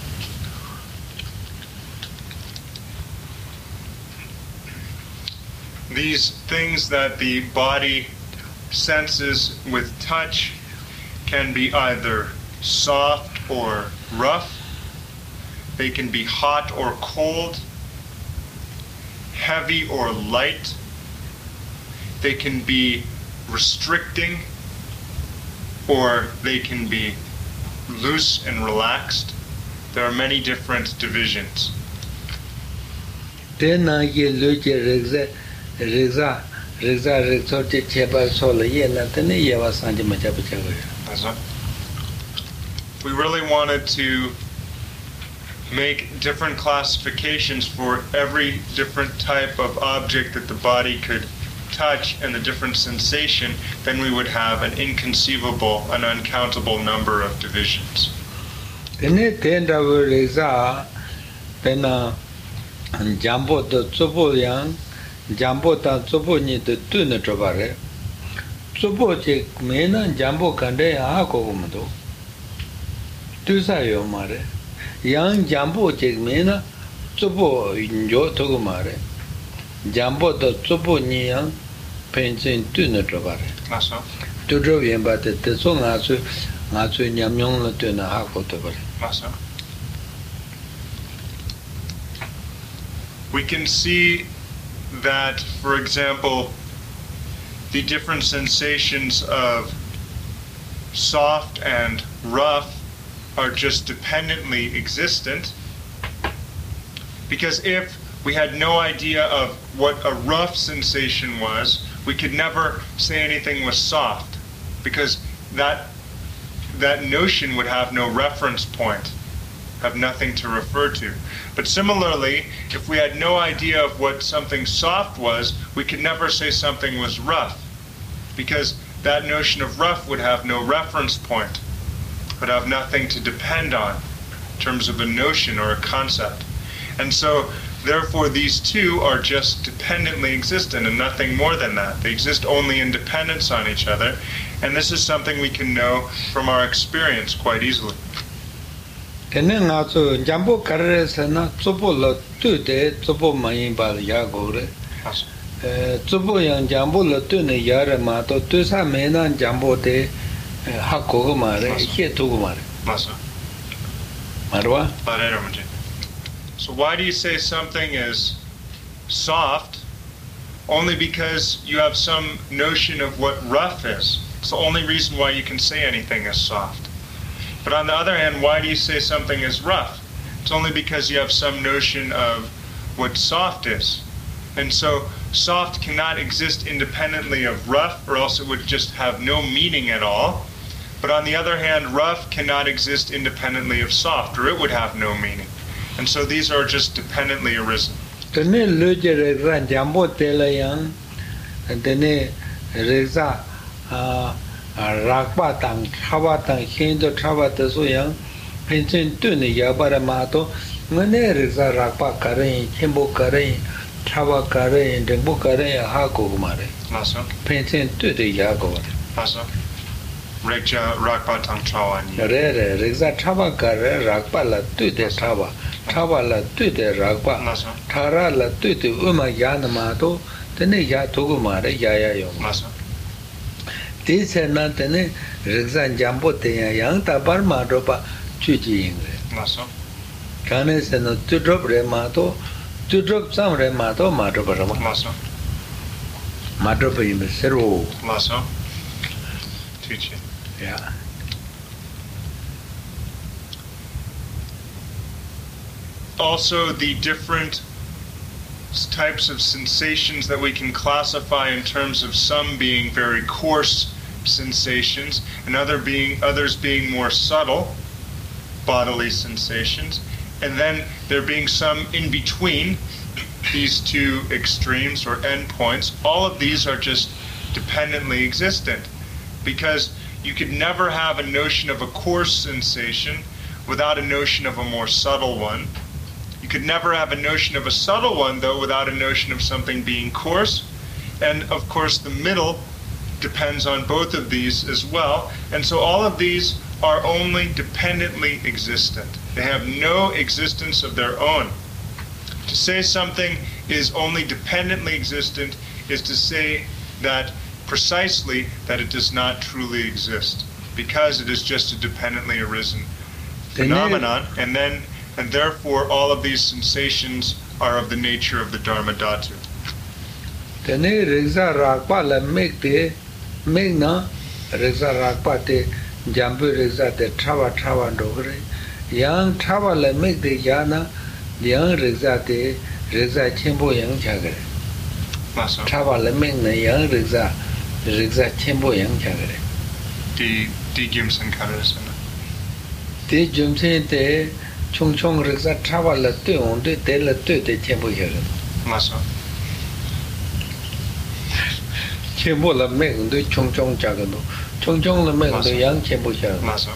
These things that the body senses with touch can be either soft or rough. They can be hot or cold, heavy or light. They can be restricting, or they can be loose and relaxed. There are many different divisions. We really wanted to make different classifications for every different type of object that the body could touch and the different sensation, then we would have an inconceivable, an uncountable number of divisions.
Jambo ta tsopo ni te tu ne trovare. Tsopo che mena jambo kande ha ko mado. Tu sa yo mare. Yang jambo che mena tsopo injo to ko mare. Jambo ta tsopo ni yang pensen tu ne trovare.
Masa.
Tu tro bien ba te so nga su nyam nyong la tu na ha ko to bare.
Masa. We can see that, for example, the different sensations of soft and rough are just dependently existent, because if we had no idea of what a rough sensation was, we could never say anything was soft, because that notion would have no reference point, have nothing to refer to. But similarly, if we had no idea of what something soft was, we could never say something was rough, because that notion of rough would have no reference point, would have nothing to depend on in terms of a notion or a concept. And so, therefore, these two are just dependently existent and nothing more than that. They exist only in dependence on each other, and this is something we can know from our experience quite easily.
Tene nga so jambo karre sana tsopo lo tu de tsopo mayin ba ya go re. Tsopo yang jambo lo tu ne ya re ma to tu sa me na jambo de ha ko go ma re he to go ma re.
Masa.
Marwa?
So why do you say something is soft? Only because you have some notion of what rough is. It's the only reason why you can say anything is soft. But on the other hand, why do you say something is rough? It's only because you have some notion of what soft is. And so soft cannot exist independently of rough, or else it would just have no meaning at all. But on the other hand, rough cannot exist independently of soft, or it would have no meaning. And so these are just dependently arisen.
Tene loje re jambo tela yang tene reza rakpa tang chaba tang hindo chaba te so yang penchen tu ne yabara ma to ngane reza rakpa kare chembo kare chaba kare dengbo kare ha ko mare
Masa.
penchen tu de ya go
Masa. Rekja rakpa tang chawa ni.
re reza chaba kare rakpa la tu de chaba la tu de rakpa
Masa.
thara la tu de uma ya na ma to tene ya to go mare ya yo
Masa.
This is not an exam jambo yang tabar maropa chuji. Kane se no tu drop re ma to tu drop sam re ma to ma drop ra ma. Ma drop yim zero.
Lasso. Teaching.
Yeah.
Also, the different types of sensations that we can classify in terms of some being very coarse sensations and others being more subtle bodily sensations, and then there being some in between these two extremes or endpoints. All of these are just dependently existent, because you could never have a notion of a coarse sensation without a notion of a more subtle one. You could never have a notion of a subtle one, though, without a notion of something being coarse. And, of course, the middle depends on both of these as well. And so all of these are only dependently existent. They have no existence of their own. To say something is only dependently existent is to say that precisely that it does not truly exist, because it is just a dependently arisen phenomenon, and therefore all of these sensations are of the nature of the Dharma Dhatu.
Tene reza rakpa la make na reza rakpa te jambu reza te trawa dogre yang trawa la make de yana yang reza te reza chenpo yang chagre. Trawa la make na yang reza chenpo yang chagre.
Di Gimsen Karasana.
Di Gimsen te chung reza trawa la tuyon te la tu te chenpo chagre. Chenpo la make do chung chagano. Chung la make do yang chenpo chagre.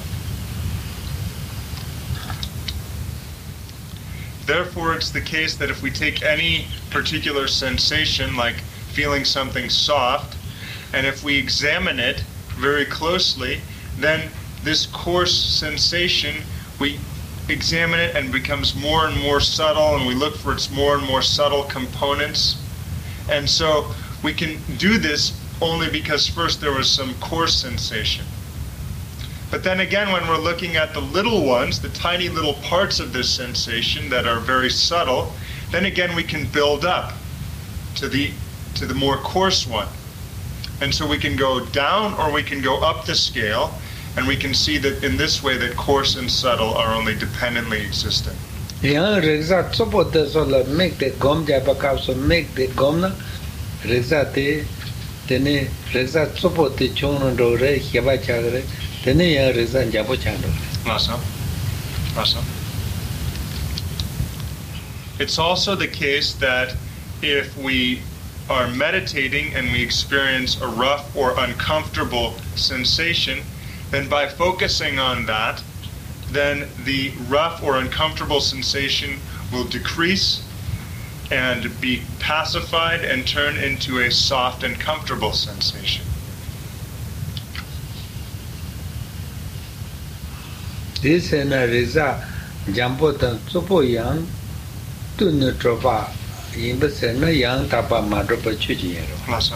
Therefore, it's the case that if we take any particular sensation, like feeling something soft, and if we examine it very closely, then this coarse sensation, we examine it and it becomes more and more subtle, and we look for its more and more subtle components. And so we can do this only because first there was some coarse sensation. But then again, when we're looking at the little ones, the tiny little parts of this sensation that are very subtle, then again we can build up to the more coarse one. And so we can go down or we can go up the scale, and we can see that in this way that coarse and subtle are only dependently existent.
Yang reza tsopo te so la make the gom japa kap so make the gom na reza te tene reza tsopo te chung ro re hyaba chagre.
It's also the case that if we are meditating and we experience a rough or uncomfortable sensation, then by focusing on that, then the rough or uncomfortable sensation will decrease and be pacified and turn into a soft and comfortable sensation.
This is a reza jambo tan tsopo yang tu ne tropa yimba se na yang tapa ma tropa chuji yero.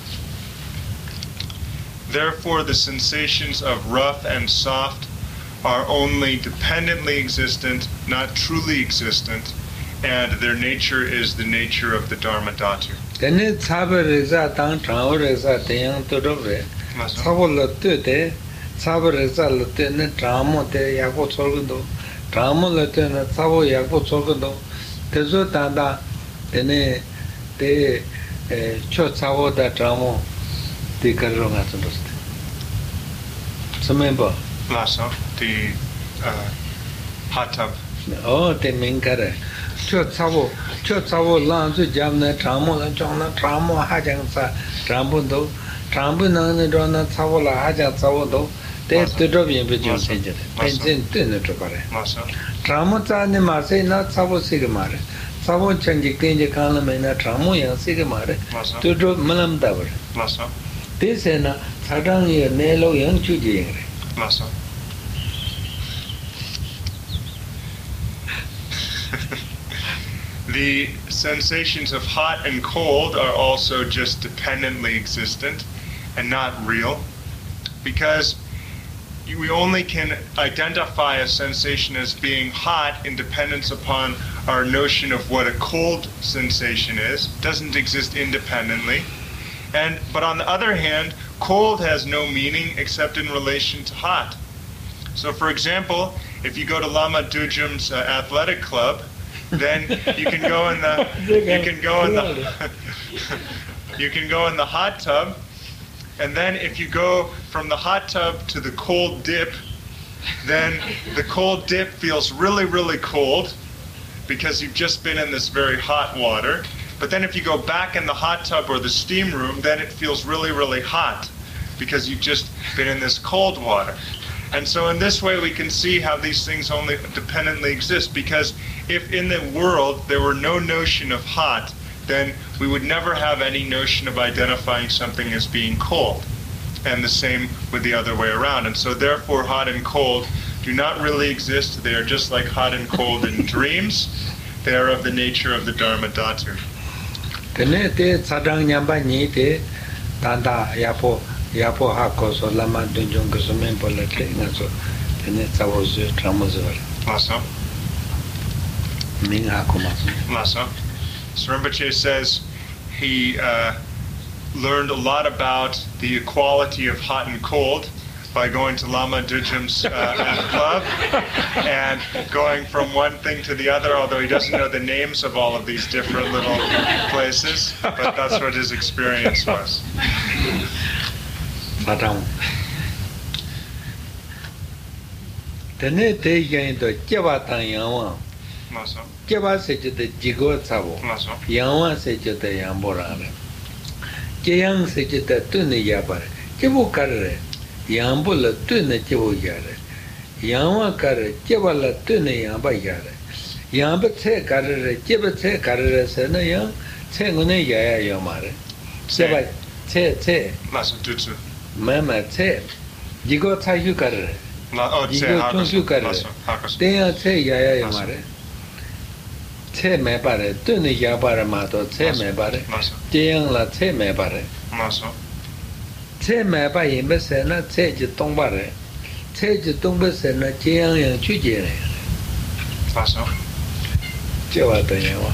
Therefore, the sensations of rough and soft are only dependently existent, not truly existent, and their nature is the nature of the Dharma Dhatu.
Tene tsabe reza tang chao reza tenyang torobre tsabo lo tu te tsabo reza lo te ne tramo te yakbo tsolgundo tramo lo te ne tsabo yakbo tsolgundo tezo tanda tene te cho tsabo da tramo te karro nga tsundoste samembo
Lasso, the hot tub.
Oh, te minkare cho tsabo lan zu jam na tramo la chong na tramo ha jang sa tramo do tramo na ne do na tsabo la ha jang tsabo do te te do bien be jo se je pensin te ne to pare tramo ta ne ma se na tsabo se ge mare tsabo chang ji ten je kan la me na tramo ya se ge mare to do malam da bar te se na sadang ye ne lo yang chu je re
The sensations of hot and cold are also just dependently existent and not real, because we only can identify a sensation as being hot in dependence upon our notion of what a cold sensation is. It doesn't exist independently. But on the other hand, cold has no meaning except in relation to hot. So for example, if you go to Lama Dujum's athletic club, then you can go in the you can go in the hot tub, and then if you go from the hot tub to the cold dip, then the cold dip feels really, really cold because you've just been in this very hot water. But then if you go back in the hot tub or the steam room, then it feels really, really hot because you've just been in this cold water. And so in this way we can see how these things only dependently exist, because if in the world there were no notion of hot, then we would never have any notion of identifying something as being cold. And the same with the other way around. And so therefore hot and cold do not really exist. They are just like hot and cold in dreams. They are of the nature of the Dharma Dhatu.
Yapo hako so lama dunjong so mempo la klinga so tene tsawozu tramozuval.
Lasa.
Ming hako mas.
Lasa. So Rinpoche says he learned a lot about the equality of hot and cold by going to Lama Dujum's club and going from one thing to the other, although he doesn't know the names of all of these different little places, but that's what his experience was.
Madam. Tene te yin to jeba tan yawa.
Maso.
Jeba se jete jigo tsabo.
Maso.
Yawa se jete yambora re. Jeyang se jete tune yabare. Jebo karre. Yambo la tune jebo yare. Yawa karre jeba la tune yamba yare. Yamba tse karre jeba tse karre se na yang tse ngune yaya yamare. Jeba tse.
Maso tutsu.
Mama tse jigo tsa yu karre. Jigo chung yu karre. Teya tse yaya yamare. Tse me pare, tune yabare mato tse me pare. Jeyang la tse me pare. Tse me pa yinba se na tse ji tong pare. Tse ji tong pa se na jeyang yang chu je re. Jewa tanya wa.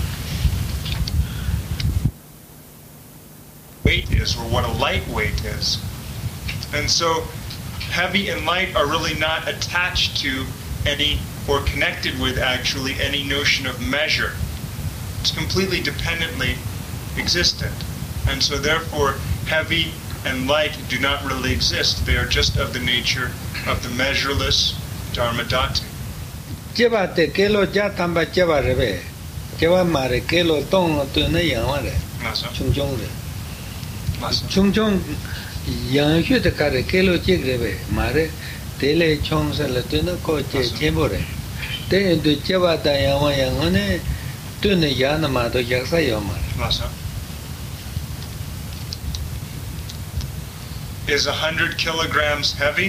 Weight is, or what a light weight is. And so heavy and light are really not attached to any, or connected with actually, any notion of measure. It's completely dependently existent. And so therefore heavy and light do not really exist. They are just of the nature of the measureless Dharma Dhatu.
Jeba te kelo jatamba jeba rebe. Jeba mare kelo tong tu na yang re. Chung chung re. Chung chung yang shu de kare kelo jig rebe. Mare tele chong sa la tu na ko che chembo re. Te du jeba da yang ne tu na ya na ma do yak sa yo mare.
Is 100 kilograms heavy?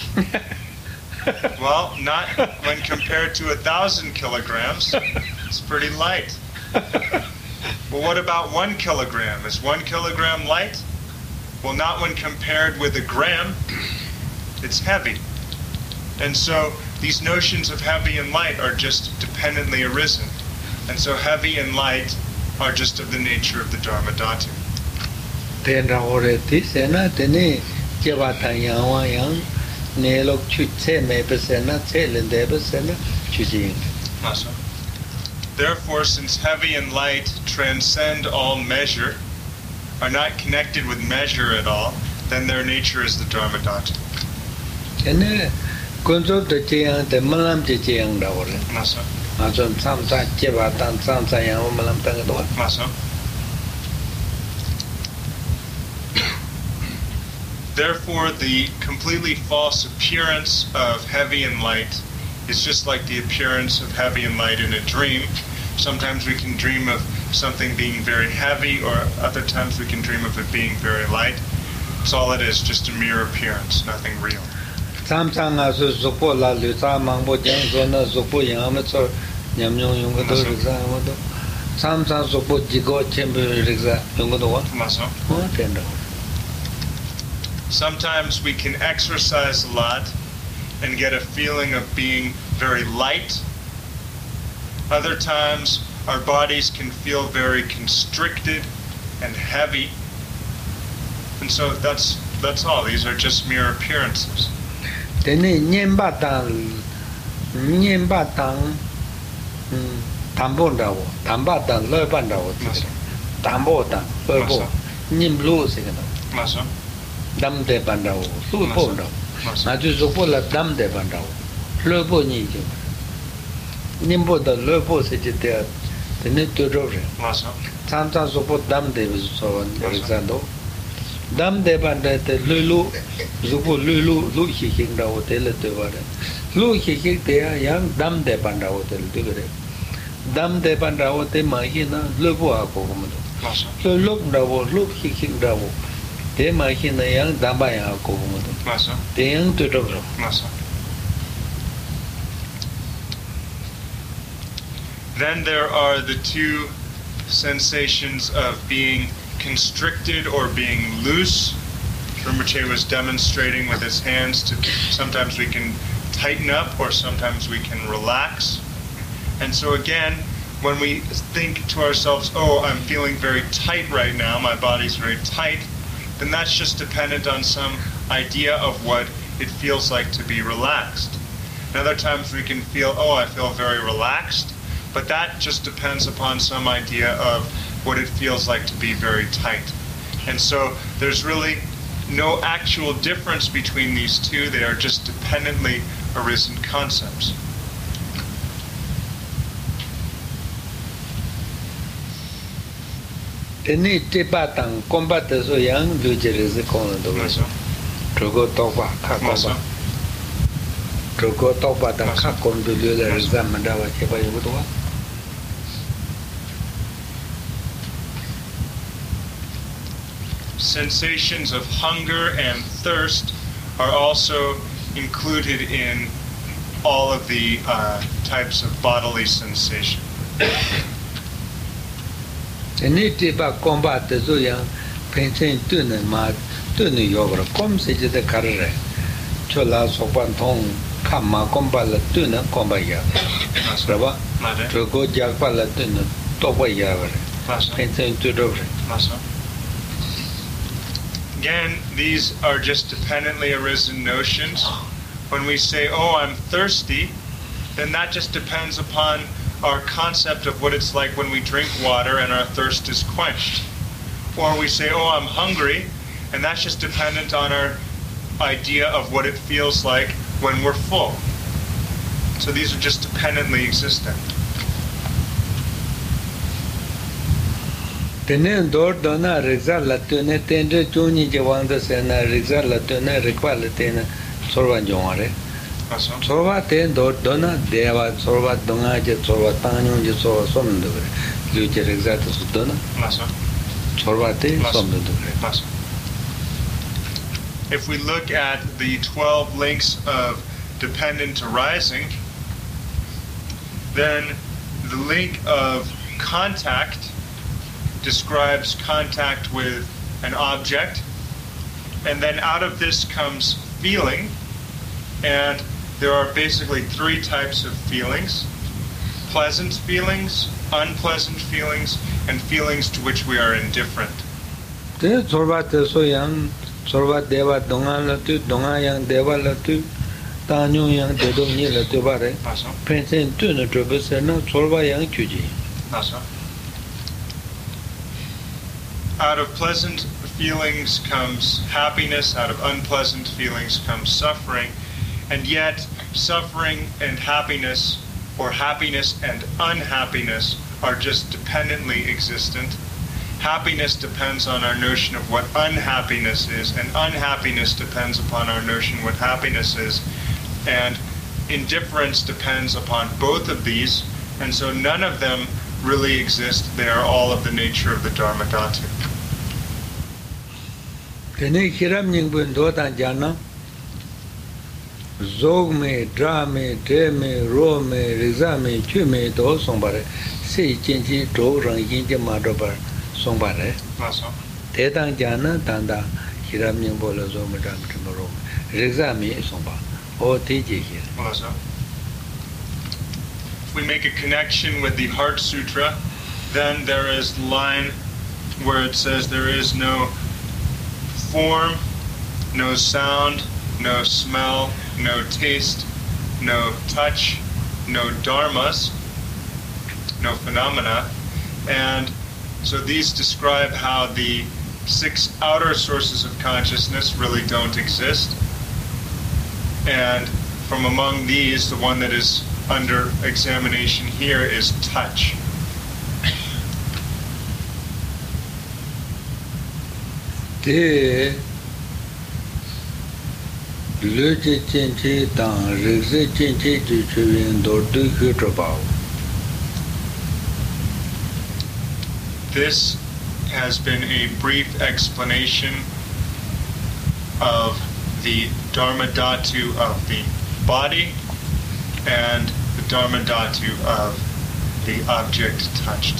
Well, not when compared to 1,000 kilograms. It's pretty light. But what about 1 kilogram? Is 1 kilogram light? Well, not when compared with a gram. It's heavy. And so these notions of heavy and light are just dependently arisen. And so heavy and light are just of the nature of the Dharma Dhatu.
Tena ore ti sena tene jeba tan yang ne lok chu che me pe sena che le de pe sena chu ji.
Therefore, since heavy and light transcend all measure, are not connected with measure at all, then their nature is the Dharma Dhatu.
Tene kunzo de che yang de malam che yang da ore.
Maso.
Azon sam sa jeba tan sam sa yang malam tang do.
Maso. Therefore, the completely false appearance of heavy and light is just like the appearance of heavy and light in a dream. Sometimes we can dream of something being very heavy, or other times we can dream of it being very light. It's all it is, just a mere appearance, nothing real.
Samsang asu supo la lu sa mangbo jang so na supo yang ma so nyam nyong yung do riksa ma do. Samsang supo jigo chembe riksa yung do wa.
Maso.
Tenda.
Sometimes we can exercise a lot and get a feeling of being very light. Other times, our bodies can feel very constricted and heavy. And so that's all. These are just mere appearances.
Dam de banda te lulu zupu lu hiking da hotel te vare lu hiking te yang dam de banda hotel te gre dam de banda hotel ma hina lubu a ko mo so look da wo look hiking da wo te ma hina yang dam ba ya ko mo te yang te do
Then there are the two sensations of being constricted or being loose. Rinpoche was demonstrating with his hands to sometimes we can tighten up or sometimes we can relax. And so again, when we think to ourselves, oh, I'm feeling very tight right now, my body's very tight, then that's just dependent on some idea of what it feels like to be relaxed. And other times we can feel, oh, I feel very relaxed, but that just depends upon some idea of what it feels like to be very tight. And so there's really no actual difference between these two. They are just dependently arisen concepts.
Teni tipa tang kombat so yang lu jere se kon do so trogo topa kha komba trogo topa ta kha kon do le exam da wa che ba yu to wa
Sensations of hunger and thirst are also included in all of the types of bodily sensation.
Teni tipa kombat so yang penchen tu ne ma tu ne yogra kom se je de karre chola so pan thong khamma komba la tu ne komba ya raba trogo jak pa la tu ne to ba ya penchen tu do
Again, these are just dependently arisen notions. When we say, oh, I'm thirsty, then that just depends upon our concept of what it's like when we drink water and our thirst is quenched. Or we say, oh, I'm hungry, and that's just dependent on our idea of what it feels like when we're full. So these are just dependently existent.
Tenen dor dona reza la tene tende chuni je wanda sena reza la tene requal tene sorwa jongare sorwa ten dor dona deva sorwa donga je sorwa tanyo je sorwa somdo lu je reza to dona sorwa te somdo
If we look at the 12 links of dependent arising, then the link of contact describes contact with an object, and then out of this comes feeling, and there are basically three types of feelings: pleasant feelings, unpleasant feelings, and feelings to which we are indifferent.
Sorba deva donga la tu donga yang deva la tu tanyo yang dedo ni la tu bare pensen tu no trobe sena sorba yang chuji
Out of pleasant feelings comes happiness, out of unpleasant feelings comes suffering, and yet suffering and happiness, or happiness and unhappiness, are just dependently existent. Happiness depends on our notion of what unhappiness is, and unhappiness depends upon our notion what happiness is, and indifference depends upon both of these, and so none of them really exist. They are all of the nature of the Dharma Dhatu.
Tene hiram nyingbu ndo tan jana zog me, dra me, de me, ro me, riza me, chu me do songbare se chenchi do rang yinje ma do bar songbare te tan jana tanda hiram nyingbu la zo me dra me ro me riza me songba Oh, teacher.
Well, so if we make a connection with the Heart Sutra, then there is the line where it says there is no form, no sound, no smell, no taste, no touch, no dharmas, no phenomena. And so these describe how the 6 outer sources of consciousness really don't exist. And from among these, the one that is under examination here is touch.
This
has been a brief explanation of the Dharma Dhatu of the body and the Dharma Dhatu of the object touched.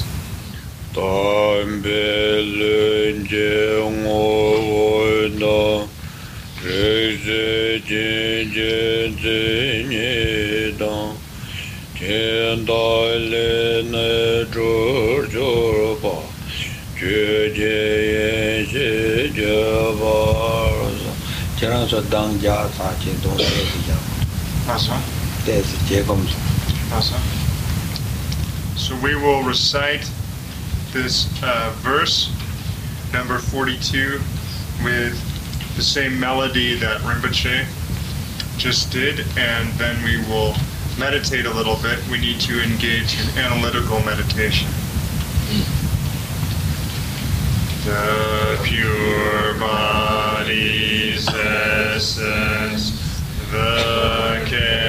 So we will recite this verse, number 42, with the same melody that Rinpoche just did, and then we will meditate a little bit. We need to engage in analytical meditation. The pure body's essence, the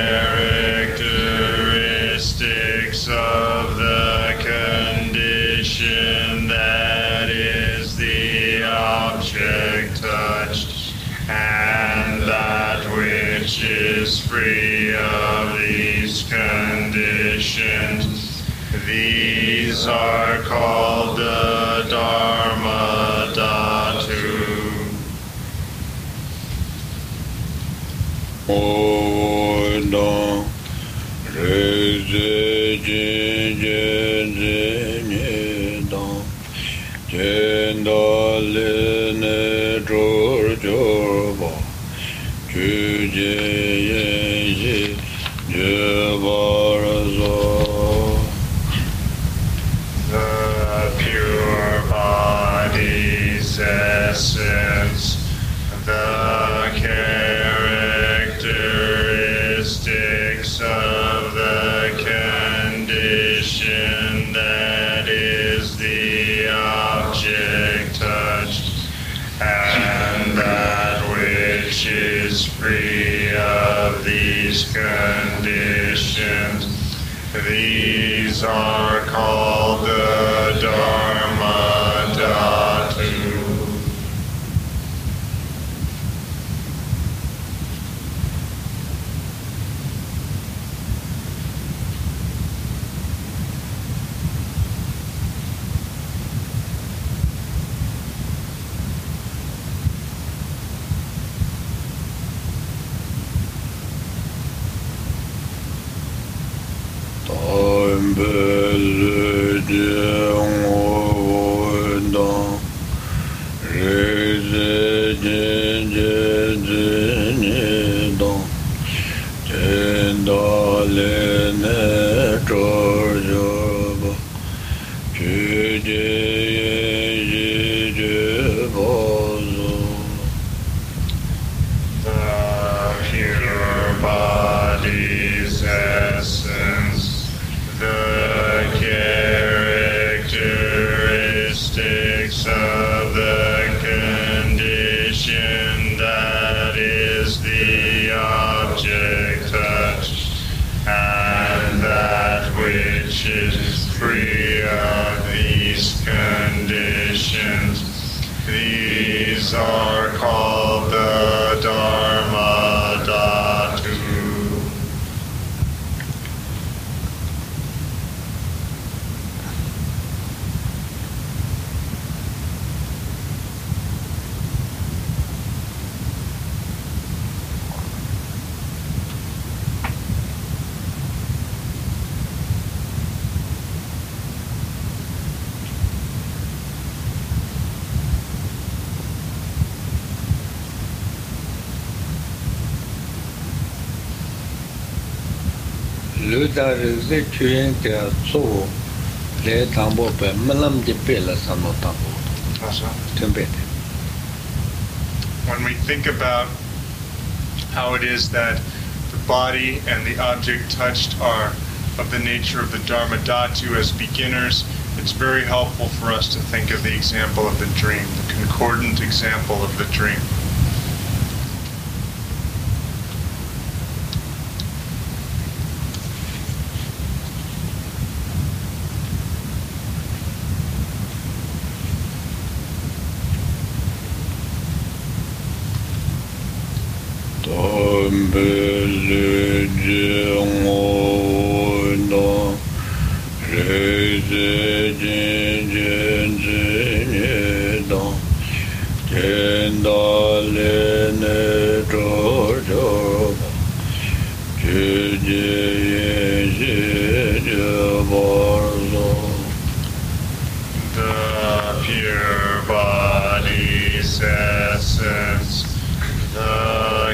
characteristics of the condition that is the object touched, and that which is free of these conditions. These are called the Dharma Dhatu. The pure body's essence, the characteristics of the condition that is the object touched, and that which is free of these conditions. These are called the Dharma Dhatu. These are called the Dharma Dhatu.
Ludarize Chuyen So Le Tambo Pe Malam de Pela Sano Tambo.
When we think about how it is that the body and the object touched are of the nature of the Dharma Dhatu as beginners, it's very helpful for us to think of the example of the dream, the concordant example of the dream. The pure body's essence, the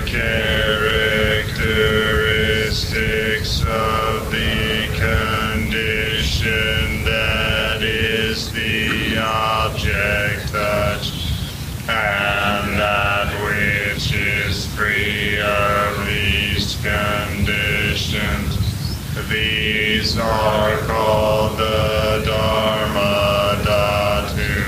characteristics of the condition that is the object touched, and that which is free of these conditions. These are called the Dharma Dhatu.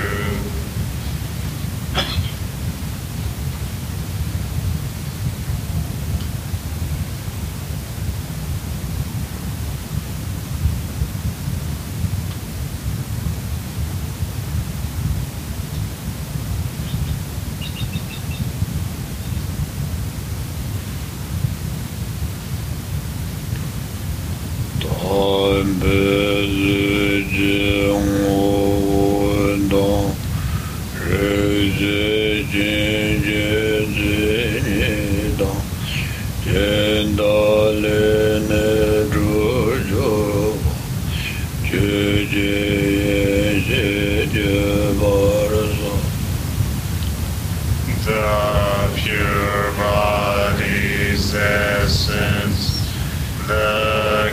The pure body's essence, the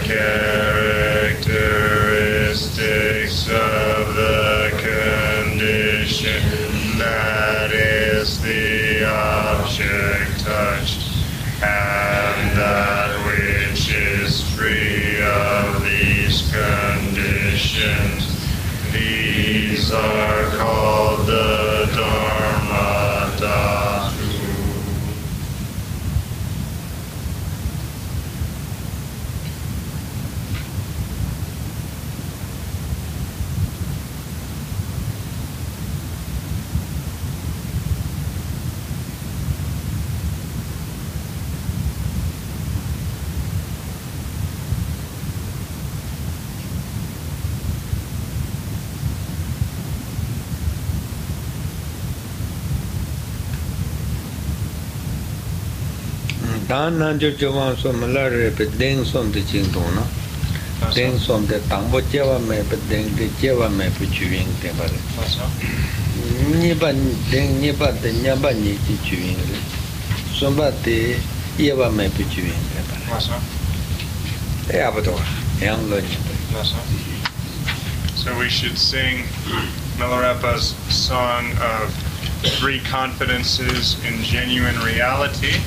characteristics of the condition that is the object touched, and that which is free of these conditions. These are called the Dharma Dhatu.
Dan Nanjo Javan so Malare Deng Som de Chingdona. Deng Som de Tambo Java me Deng de Java me Puching Tebale. Niba Deng Niba de Nyaba Ni Chewing. Somba de Eva me Puching Tebale. Abador, Young Logic.
So we should sing Milarepa's song of 3 confidences in genuine reality.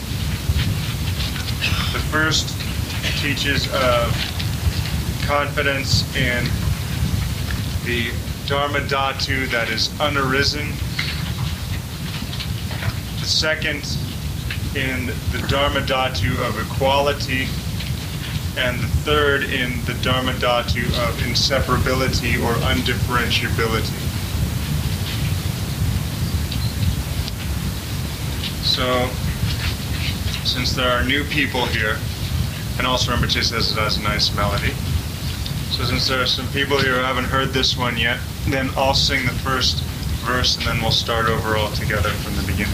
The first teaches of confidence in the Dharma Dhatu that is unarisen. The second in the Dharma Dhatu of equality. And the third in the Dharma Dhatu of inseparability or undifferentiability. So, since there are new people here, and also Rinpoche says it has a nice melody. So since there are some people here who haven't heard this one yet, then I'll sing the first verse and then we'll start over all together from the beginning.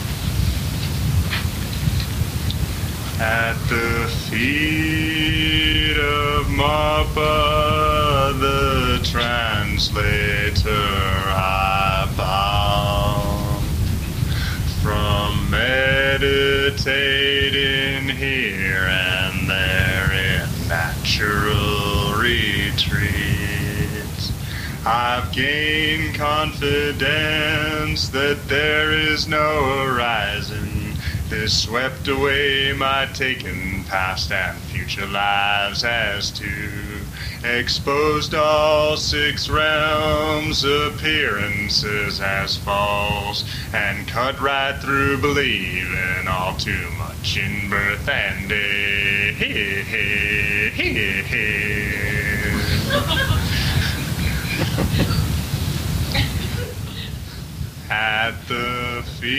At the feet of Marpa, the translator, I bow. From meditating here and there in that natural retreats. I've gained confidence that there is no horizon. This swept away my taken past and future lives as to exposed all 6 realms, appearances as false, and cut right through believing all too much in birth and death. At the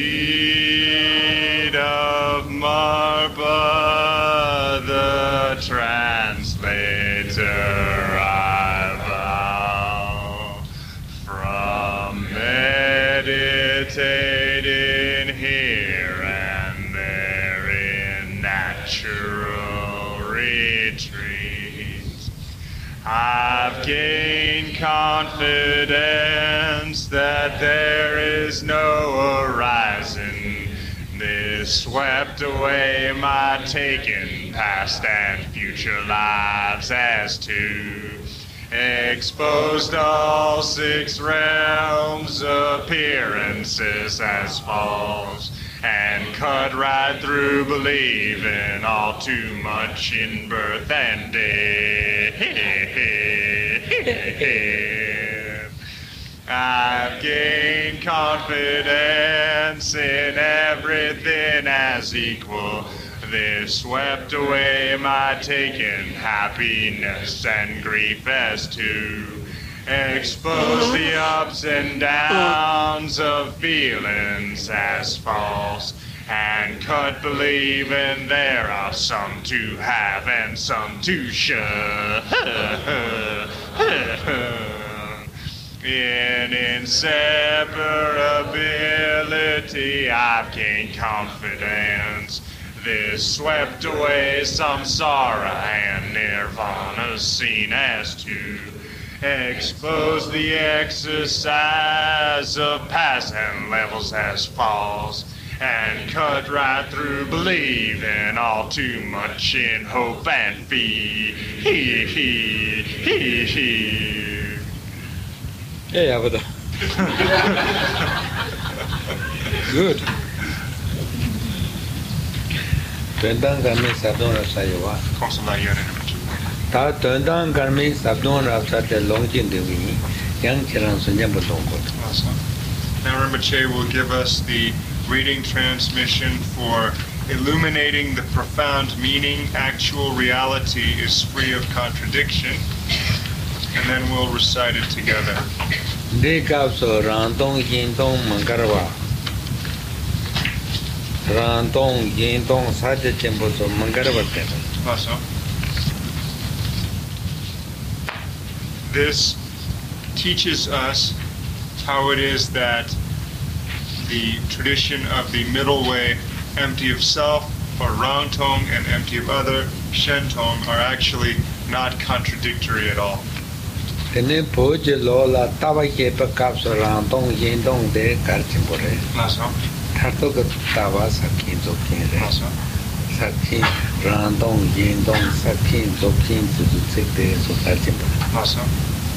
feet of Marpa, the translator, I vow, from meditating here and there in natural retreats, I've gained confidence that there is no horizon. This swept away my taken past and future lives as to exposed all 6 realms, appearances as false, and cut right through believing all too much in birth and death. I've gained confidence in everything as equal. This swept away my taken happiness and grief as to expose the ups and downs of feelings as false, and cut believing there are some to have and some to shun. In inseparability I've gained confidence. This swept away samsara and nirvana seen as to expose the exercise of past and levels as false, and cut right through believing all too much in hope and fear.
Yeah, but good. Tendang kami sabdon rasa yawa. Ta tendang kami sabdon rasa te longjin dewi yang cerang sunjang berlongkot.
Now Rinpoche will give us the reading transmission for illuminating the profound meaning. Actual reality is free of contradiction. And then we'll recite it together.
De kapso rantong yintong mangarwa. Rantong yintong saja cemboso mangarwa tena.
Awesome. This teaches us how it is that the tradition of the middle way, empty of self, or Rangtong, and empty of other, Shentong, are actually not contradictory at all.
Tene poje lola tawaye pa kapso rantong yintong de karchimbore.
Awesome.
Tarto ka tawa sakin zokin re.
Awesome.
Sakin rantong yintong sakin zokin zuzutsik de so karchimbore.
Awesome.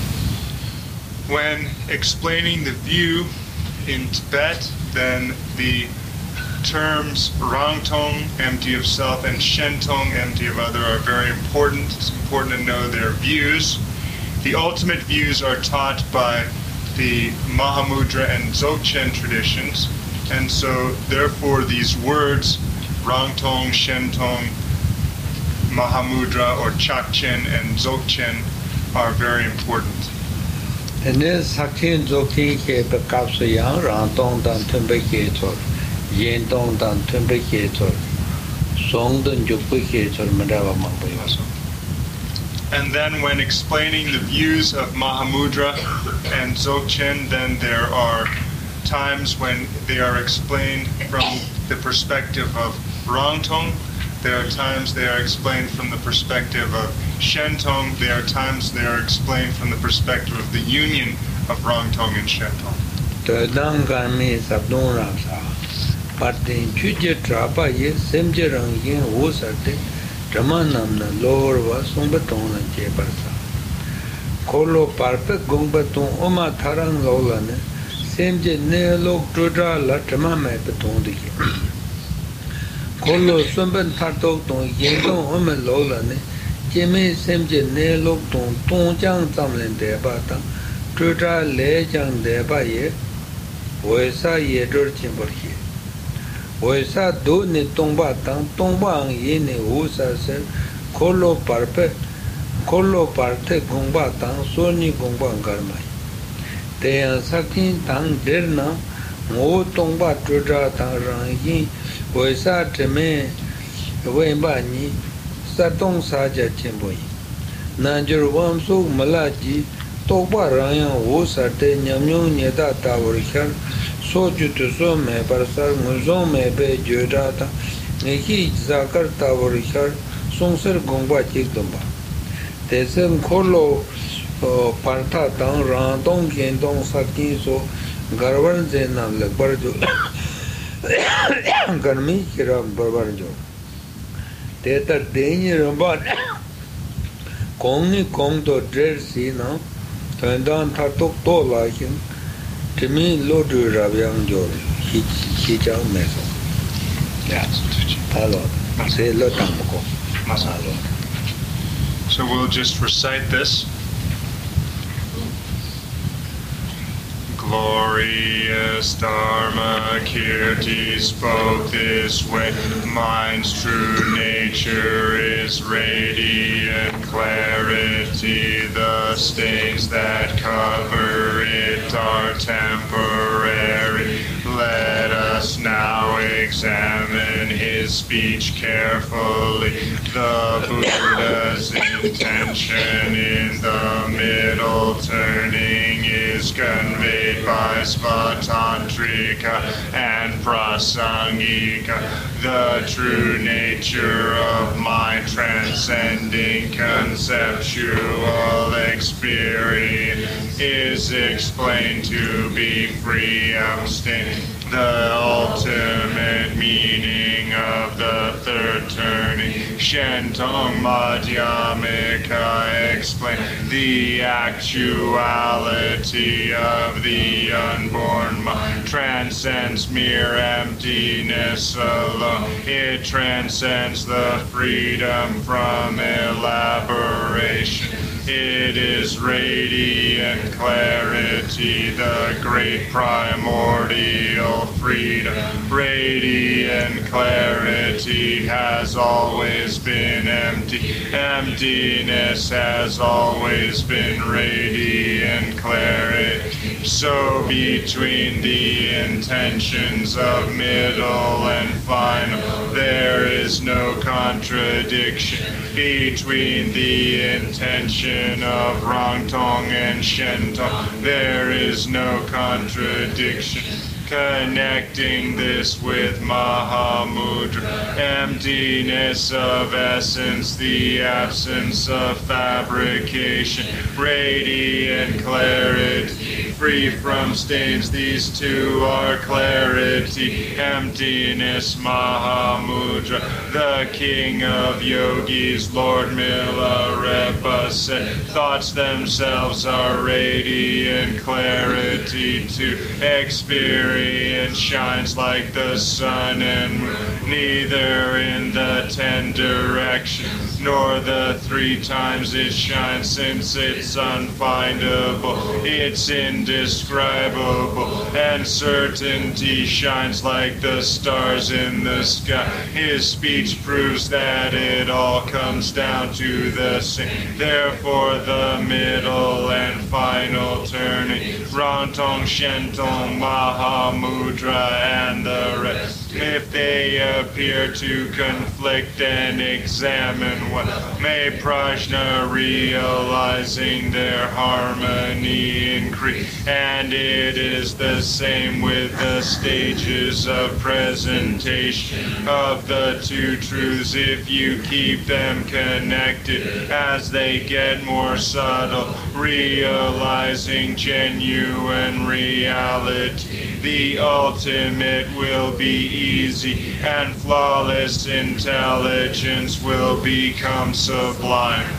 When explaining the view in Tibet, then the terms Rangtong, empty of self, and Shentong, empty of other, are very important. It's important to know their views. The ultimate views are taught by the Mahamudra and Dzogchen traditions, and so therefore these words, Rangtong, Shentong, Mahamudra, or Chakchen and Dzogchen, are very important.
Tene sakin zokin ke pa kapso yang rantong dan tumbe ke chor, yintong dan tumbe ke chor, song dan jukpe ke chor mandawa mangpo yaso.
And then when explaining the views of Mahamudra and Dzogchen, then there are times when they are explained from the perspective of Rangtong. There are times they are explained from the perspective of Shentong. There are times they are explained from the perspective of the union of Rangtong and Shentong.
Tendang kami sabdon rasa, patin chuje trapa ye semje rang yin wo sate, Dramanamna lower was Sumbaton and Jeparsa. Kolo Parpe Gumbaton Oma Taran Lolane, Semje Neolog Drudra Latrama Beton the Kolo Sumban Tartok Don Yengon Oma Lolane, Jimmy Semje Neolog Don Tonjang Tamlin Debata, Drudra Lejang Debaye, Wesa Yedur Chimberhi. Wesa do ne tomba tang tomba ye ne usa se kolo parte gongba tang soni gongba garmai te sakin tang derna mo tomba tuja tang rang yin wesa teme wenba ni satong saja chemboy nanjur wamso malaji toba rang usa te nyamyong nyeda tawrikhan soju to so me parsar muzon me be jodata neki zakar tavorikar songsar gongba chikdomba tesem kholo parta tang ran dong gen dong sakin so garwan zena lagbar jo garmi kira barbar jo teta deni ramban kongni kong to dresi na tandan thatok to lakin Timi Lodu Rabiang Jor, he Jao Meso.
Yes.
Hello. Say Lotamoko. Masalo.
So we'll just recite this. Glorious Dharma Kirti spoke this way. Mind's true nature is radiant clarity. The stains that cover it are temporary. Let us now examine his speech carefully. The Buddha's intention in the middle turning is conveyed by Svatantrika and Prasangika. The true nature of my transcending conceptual experience is explained to be free of stain. The ultimate meaning of the third turning, Shentong Madhyamika explain the actuality of the unborn mind transcends mere emptiness alone. It transcends the freedom from elaboration. It is radiant clarity, the great primordial freedom. Radiant clarity has always been empty. Emptiness has always been radiant clarity. So between the intentions of middle and final, there is no contradiction. Between the intention of Rangtong and Shentong, there is no contradiction. Connecting this with Mahamudra, emptiness of essence, the absence of fabrication, radiant clarity, free from stains. These two are clarity, emptiness, Mahamudra. The king of yogis, Lord Milarepa said, thoughts themselves are radiant clarity to experience. Shines like the sun and moon, neither in the 10 directions nor the 3 times it shines, since it's unfindable, it's indescribable, and certainty shines like the stars in the sky. His speech proves that it all comes down to the same. Therefore the middle and final turning, Rangtong, Shentong, Mahamudra, and the rest, if they appear to conflict and examine what may Prajna, realizing their harmony increase. And it is the same with the stages of presentation of the two truths. If you keep them connected as they get more subtle, realizing genuine reality, The ultimate will be easy, and flawless intelligence will become sublime.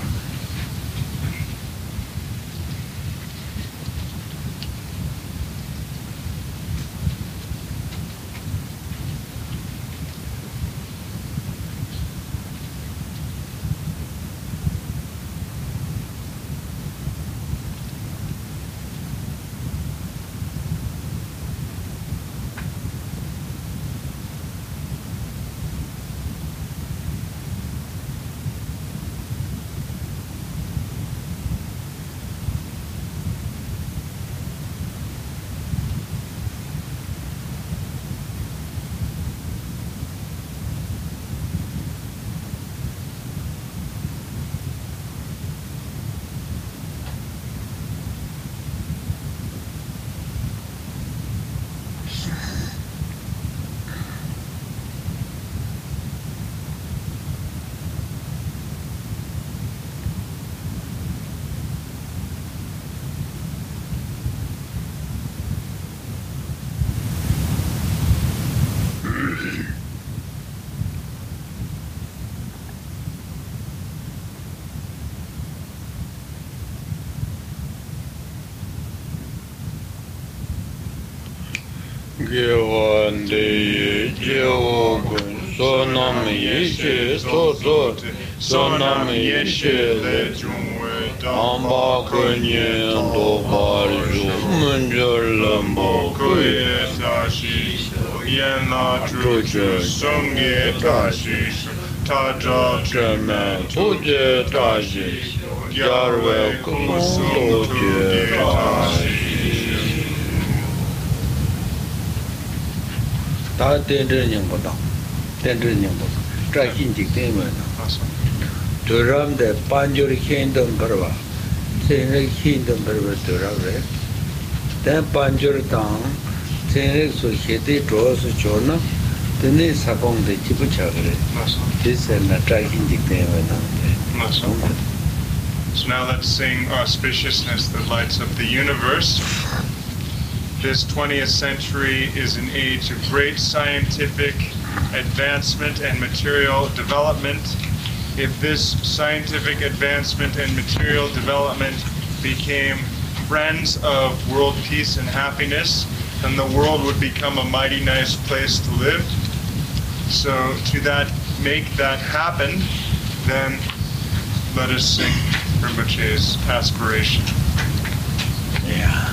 Gewande Jeogun Sonam Yeshe Soso Sonam Yeshe Le Amba Kunye Dobarju Munjalambo Kuye
Tashi Yena Truja Sungye Tashi Taja
Cheme Tuje Tashi Yarwe Kundo Tashi 다 된전형보다 된전형보다 자신직되면 드럼데 반조리 힘든 거봐 생의 힘든 거를 들어래 대 반조리 당 생의 소시대 조스 조나 드네 사공데 지부차 그래 디세나 자신직되면
So now let's sing Auspiciousness that lights up the universe. This 20th century is an age of great scientific advancement and material development. If this scientific advancement and material development became friends of world peace and happiness, then the world would become a mighty nice place to live. So to make that happen, then let us sing Rinpoche's aspiration.
Yeah.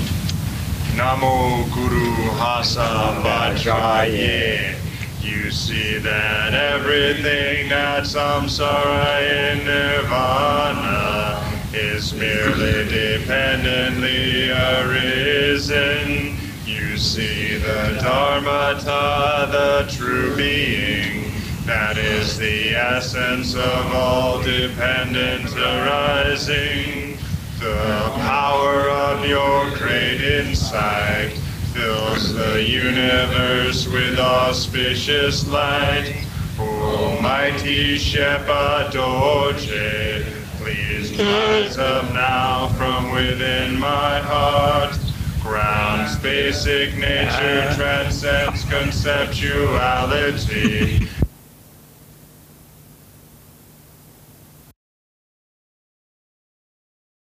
Namo Guru Hasa Vajraye. You see that everything that samsara in nirvana is merely dependently arisen. You see the Dharmata, the true being, that is the essence of all dependent arising. The power of your great insight fills the universe with auspicious light. Almighty Shepa Dorje, please rise up now from within my heart. Ground's basic nature transcends conceptuality.